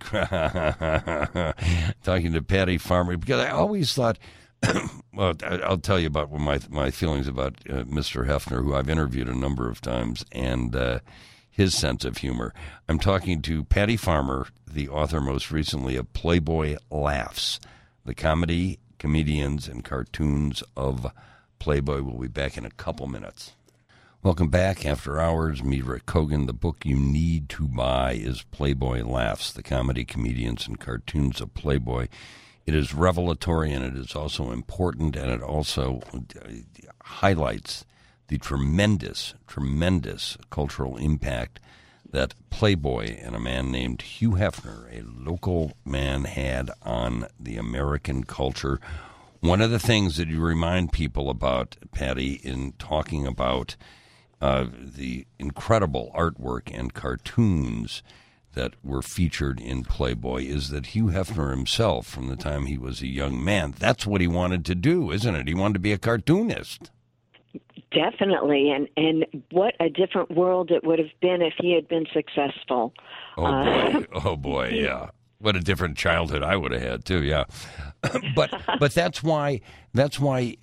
Talking to Patty Farmer, because I always thought, well, I'll tell you about my my feelings about uh, Mister Hefner, who I've interviewed a number of times, and uh, his sense of humor. I'm talking to Patty Farmer, the author most recently of Playboy Laughs, the comedy, comedians, and cartoons of Playboy. We'll be back in a couple minutes. Welcome back. After Hours, meet Rick Kogan. The book you need to buy is Playboy Laughs, the comedy, comedians, and cartoons of Playboy. It is revelatory, and it is also important, and it also highlights the tremendous, tremendous cultural impact that Playboy and a man named Hugh Hefner, a local man, had on the American culture. One of the things that you remind people about, Patty, in talking about Uh, the incredible artwork and cartoons that were featured in Playboy, is that Hugh Hefner himself, from the time he was a young man, that's what he wanted to do, isn't it? He wanted to be a cartoonist. Definitely, and and what a different world it would have been if he had been successful. Oh Uh, boy, oh boy, yeah. What a different childhood I would have had too, yeah. but but that's why that's why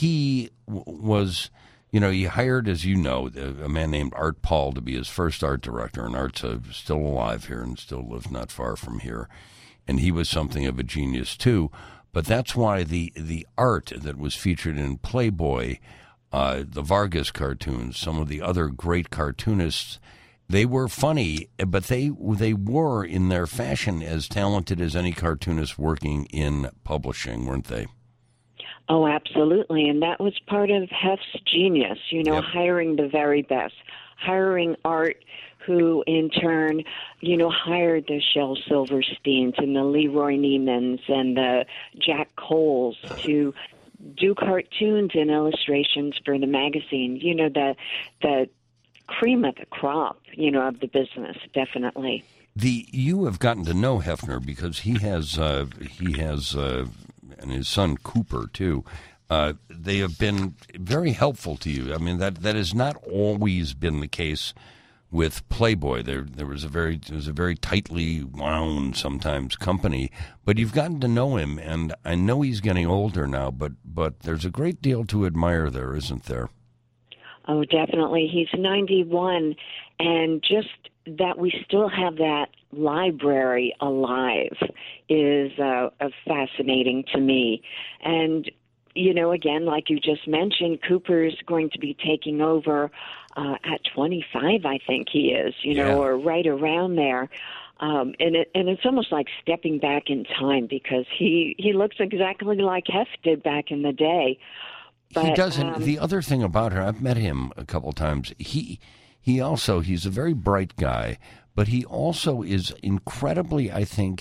he w- was. You know, he hired, as you know, a man named Art Paul to be his first art director, and Art's uh, still alive here and still lives not far from here. And he was something of a genius, too. But that's why the, the art that was featured in Playboy, uh, the Vargas cartoons, some of the other great cartoonists, they were funny, but they they were, in their fashion, as talented as any cartoonist working in publishing, weren't they? Oh, absolutely. And that was part of Hef's genius, you know, Yep. hiring the very best, hiring Art, who in turn, you know, hired the Shel Silversteins and the Leroy Neiman's and the Jack Coles to do cartoons and illustrations for the magazine. You know, the the cream of the crop, you know, of the business, definitely. The you have gotten to know Hefner because he has uh, he has uh, and his son Cooper too. Uh, they have been very helpful to you. I mean, that that has not always been the case with Playboy. There there was a very there was a very tightly wound sometimes company, but you've gotten to know him, and I know he's getting older now, but but there's a great deal to admire there, isn't there? Oh, definitely. He's ninety-one, and just that we still have that library alive is uh, uh, fascinating to me. And, you know, again, like you just mentioned, Cooper's going to be taking over uh, at twenty-five, I think he is, you know, Yeah. or right around there. Um, and it, and it's almost like stepping back in time because he, he looks exactly like Hef did back in the day. But, he doesn't. um, the other thing about her, I've met him a couple times. He he also he's a very bright guy, but he also is incredibly, I think,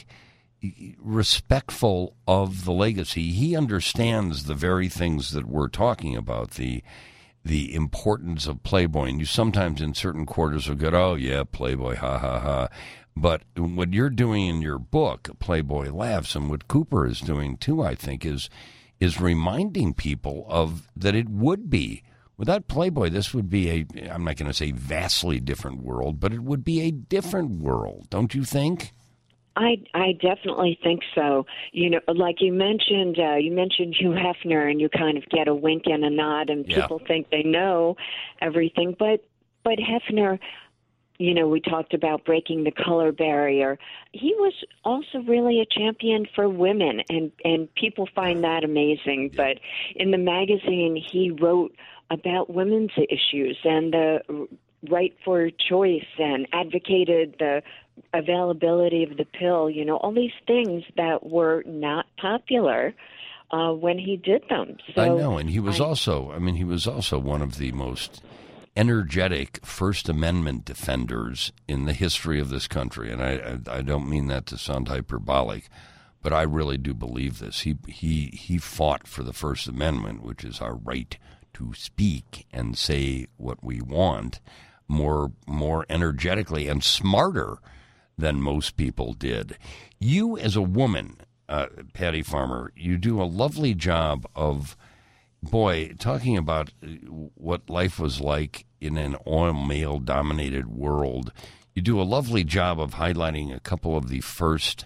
respectful of the legacy. He understands the very things that we're talking about, the the importance of Playboy. And you sometimes in certain quarters will go, oh yeah, Playboy, ha ha ha. But what you're doing in your book, Playboy Laughs, and what Cooper is doing too, I think, is is reminding people of that it would be Without Playboy, this would be a, I'm not going to say vastly different world, but it would be a different world, don't you think? I, I definitely think so. You know, like you mentioned, uh, you mentioned Hugh Hefner, and you kind of get a wink and a nod, and Yeah. people think they know everything. But, but Hefner, you know, we talked about breaking the color barrier. He was also really a champion for women, and, and people find that amazing. Yeah. But in the magazine, he wrote about women's issues and the right for choice and advocated the availability of the pill, you know, all these things that were not popular uh, when he did them. So I know, and he was I, also, I mean, he was also one of the most energetic First Amendment defenders in the history of this country. And I, I, I don't mean that to sound hyperbolic, but I really do believe this. He, he, he fought for the First Amendment, which is our right to speak and say what we want, more more energetically and smarter than most people did. You, as a woman, uh, Patty Farmer, you do a lovely job of, boy, talking about what life was like in an all-male-dominated world. You do a lovely job of highlighting a couple of the first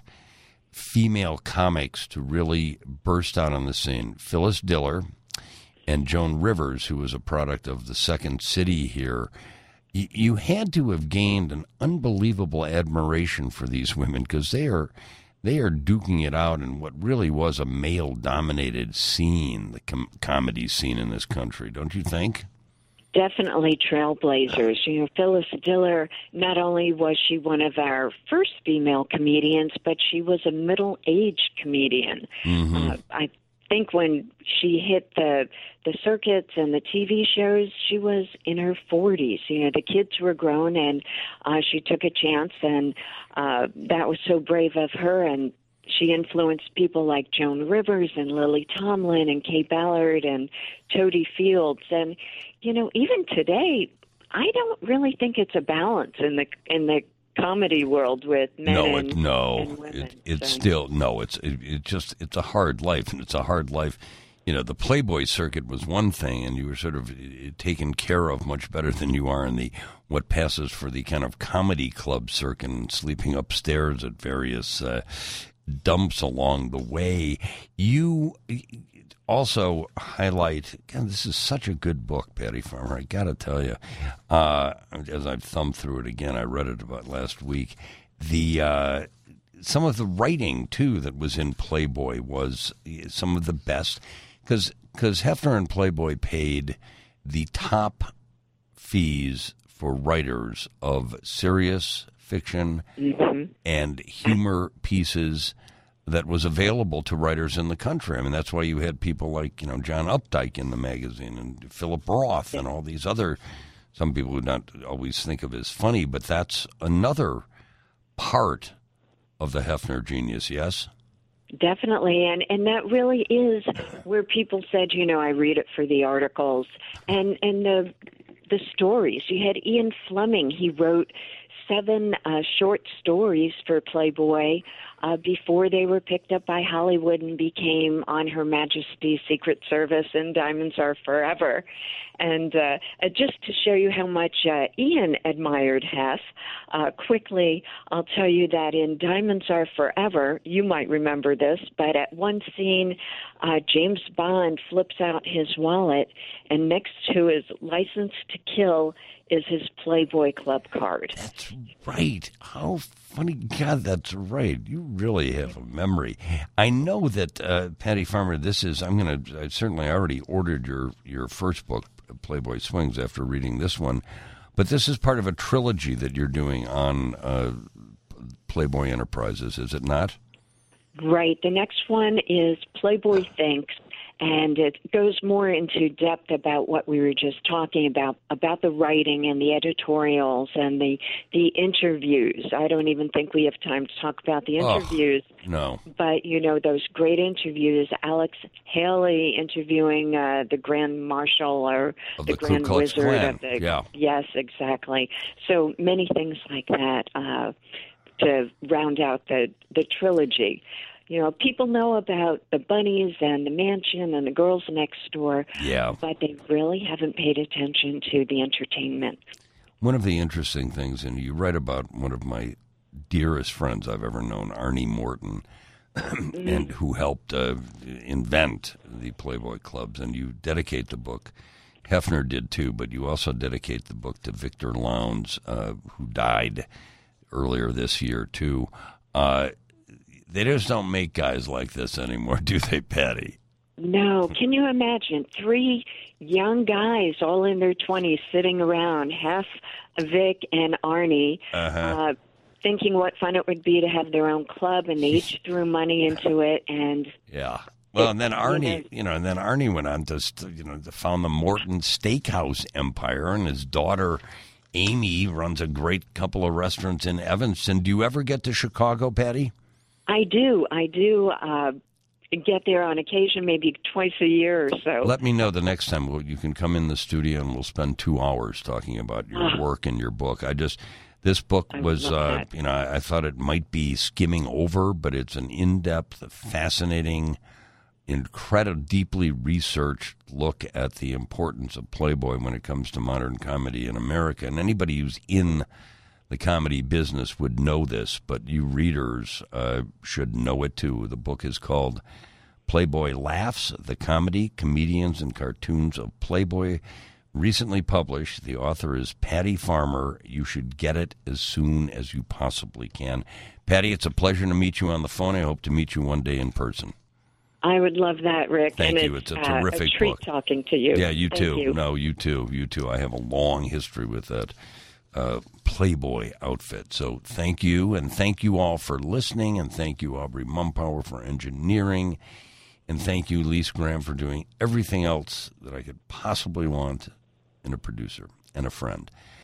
female comics to really burst out on the scene. Phyllis Diller and Joan Rivers, who was a product of the Second City here. You had to have gained an unbelievable admiration for these women because they are they are duking it out in what really was a male-dominated scene, the com- comedy scene in this country, don't you think? Definitely trailblazers. You know, Phyllis Diller, not only was she one of our first female comedians, but she was a middle-aged comedian. Mm-hmm. Uh, I think when she hit the the circuits and the T V shows, she was in her forties. You know, the kids were grown, and uh, she took a chance, and uh, that was so brave of her. And she influenced people like Joan Rivers and Lily Tomlin and Kay Ballard and Toady Fields. And you know, even today, I don't really think it's a balance in the in the comedy world with men no, and, it, no, and women. it, it's so. still no. It's it, it just it's a hard life, and it's a hard life. You know, the Playboy circuit was one thing, and you were sort of taken care of much better than you are in the what passes for the kind of comedy club circuit, and sleeping upstairs at various uh, dumps along the way. You also highlight, God, this is such a good book, Patty Farmer, I got to tell you. Uh, as I've thumbed through it again, I read it about last week. The uh, some of the writing, too, that was in Playboy was some of the best, because because Hefner and Playboy paid the top fees for writers of serious fiction mm-hmm. and humor pieces that was available to writers in the country. I mean, that's why you had people like, you know, John Updike in the magazine and Philip Roth and all these other, some people would not always think of as funny, but that's another part of the Hefner genius, yes? Definitely, and, and that really is where people said, you know, I read it for the articles and, and the the stories. You had Ian Fleming. He wrote seven uh, short stories for Playboy uh, before they were picked up by Hollywood and became On Her Majesty's Secret Service and Diamonds Are Forever. And uh, just to show you how much uh, Ian admired Hef, uh, quickly, I'll tell you that in Diamonds Are Forever, you might remember this, but at one scene, uh, James Bond flips out his wallet, and next to his license to kill is his Playboy Club card. That's right. How funny. God, that's right. You really have a memory. I know that, uh, Patty Farmer, this is, I'm going to, I certainly already ordered your, your first book, Playboy Swings, after reading this one, but this is part of a trilogy that you're doing on uh, Playboy Enterprises, is it not? Right. The next one is Playboy Thinks, and it goes more into depth about what we were just talking about, about the writing and the editorials and the the interviews. I don't even think we have time to talk about the interviews. Oh, no. But, you know, those great interviews, Alex Haley interviewing uh, the Grand Marshal or of the, the Grand Ku Klux Wizard. Klan. Of the, yeah. Yes, exactly. So many things like that uh, to round out the, the trilogy. You know, people know about the bunnies and the mansion and the girls next door, Yeah. but they really haven't paid attention to the entertainment. One of the interesting things, and you write about one of my dearest friends I've ever known, Arnie Morton, Mm-hmm. and who helped uh, invent the Playboy clubs, and you dedicate the book. Hefner did too, but you also dedicate the book to Victor Lowndes, uh, who died earlier this year too. Uh, they just don't make guys like this anymore, do they, Patty? No. Can you imagine three young guys all in their twenties sitting around, Hef, Vic, and Arnie, Uh-huh. uh, thinking what fun it would be to have their own club, and they each threw money into it, and Yeah. Well, and then It- Arnie, you you know, and then Arnie went on to, st- you know, to found the Morton Steakhouse empire, and his daughter Amy runs a great couple of restaurants in Evanston. Do you ever get to Chicago, Patty? I do. I do uh, get there on occasion, maybe twice a year or so. Let me know the next time. Well, you can come in the studio and we'll spend two hours talking about your work and your book. I just, this book I would was, love uh, that. you know, I, I thought it might be skimming over, but it's an in-depth, fascinating, incredible, deeply researched look at the importance of Playboy when it comes to modern comedy in America. And anybody who's in the comedy business would know this, but you readers uh, should know it too. The book is called Playboy Laughs, the Comedy, Comedians, and Cartoons of Playboy. Recently published. The author is Patty Farmer. You should get it as soon as you possibly can. Patty, it's a pleasure to meet you on the phone. I hope to meet you one day in person. I would love that, Rick. Thank and you. It's a uh, terrific a treat book. talking to you. Yeah, you Thank too. you. No, you too. You too. I have a long history with that uh, Playboy outfit. So thank you, and thank you all for listening, and thank you, Aubrey Mumpower, for engineering, and thank you, Lise Graham, for doing everything else that I could possibly want in a producer and a friend.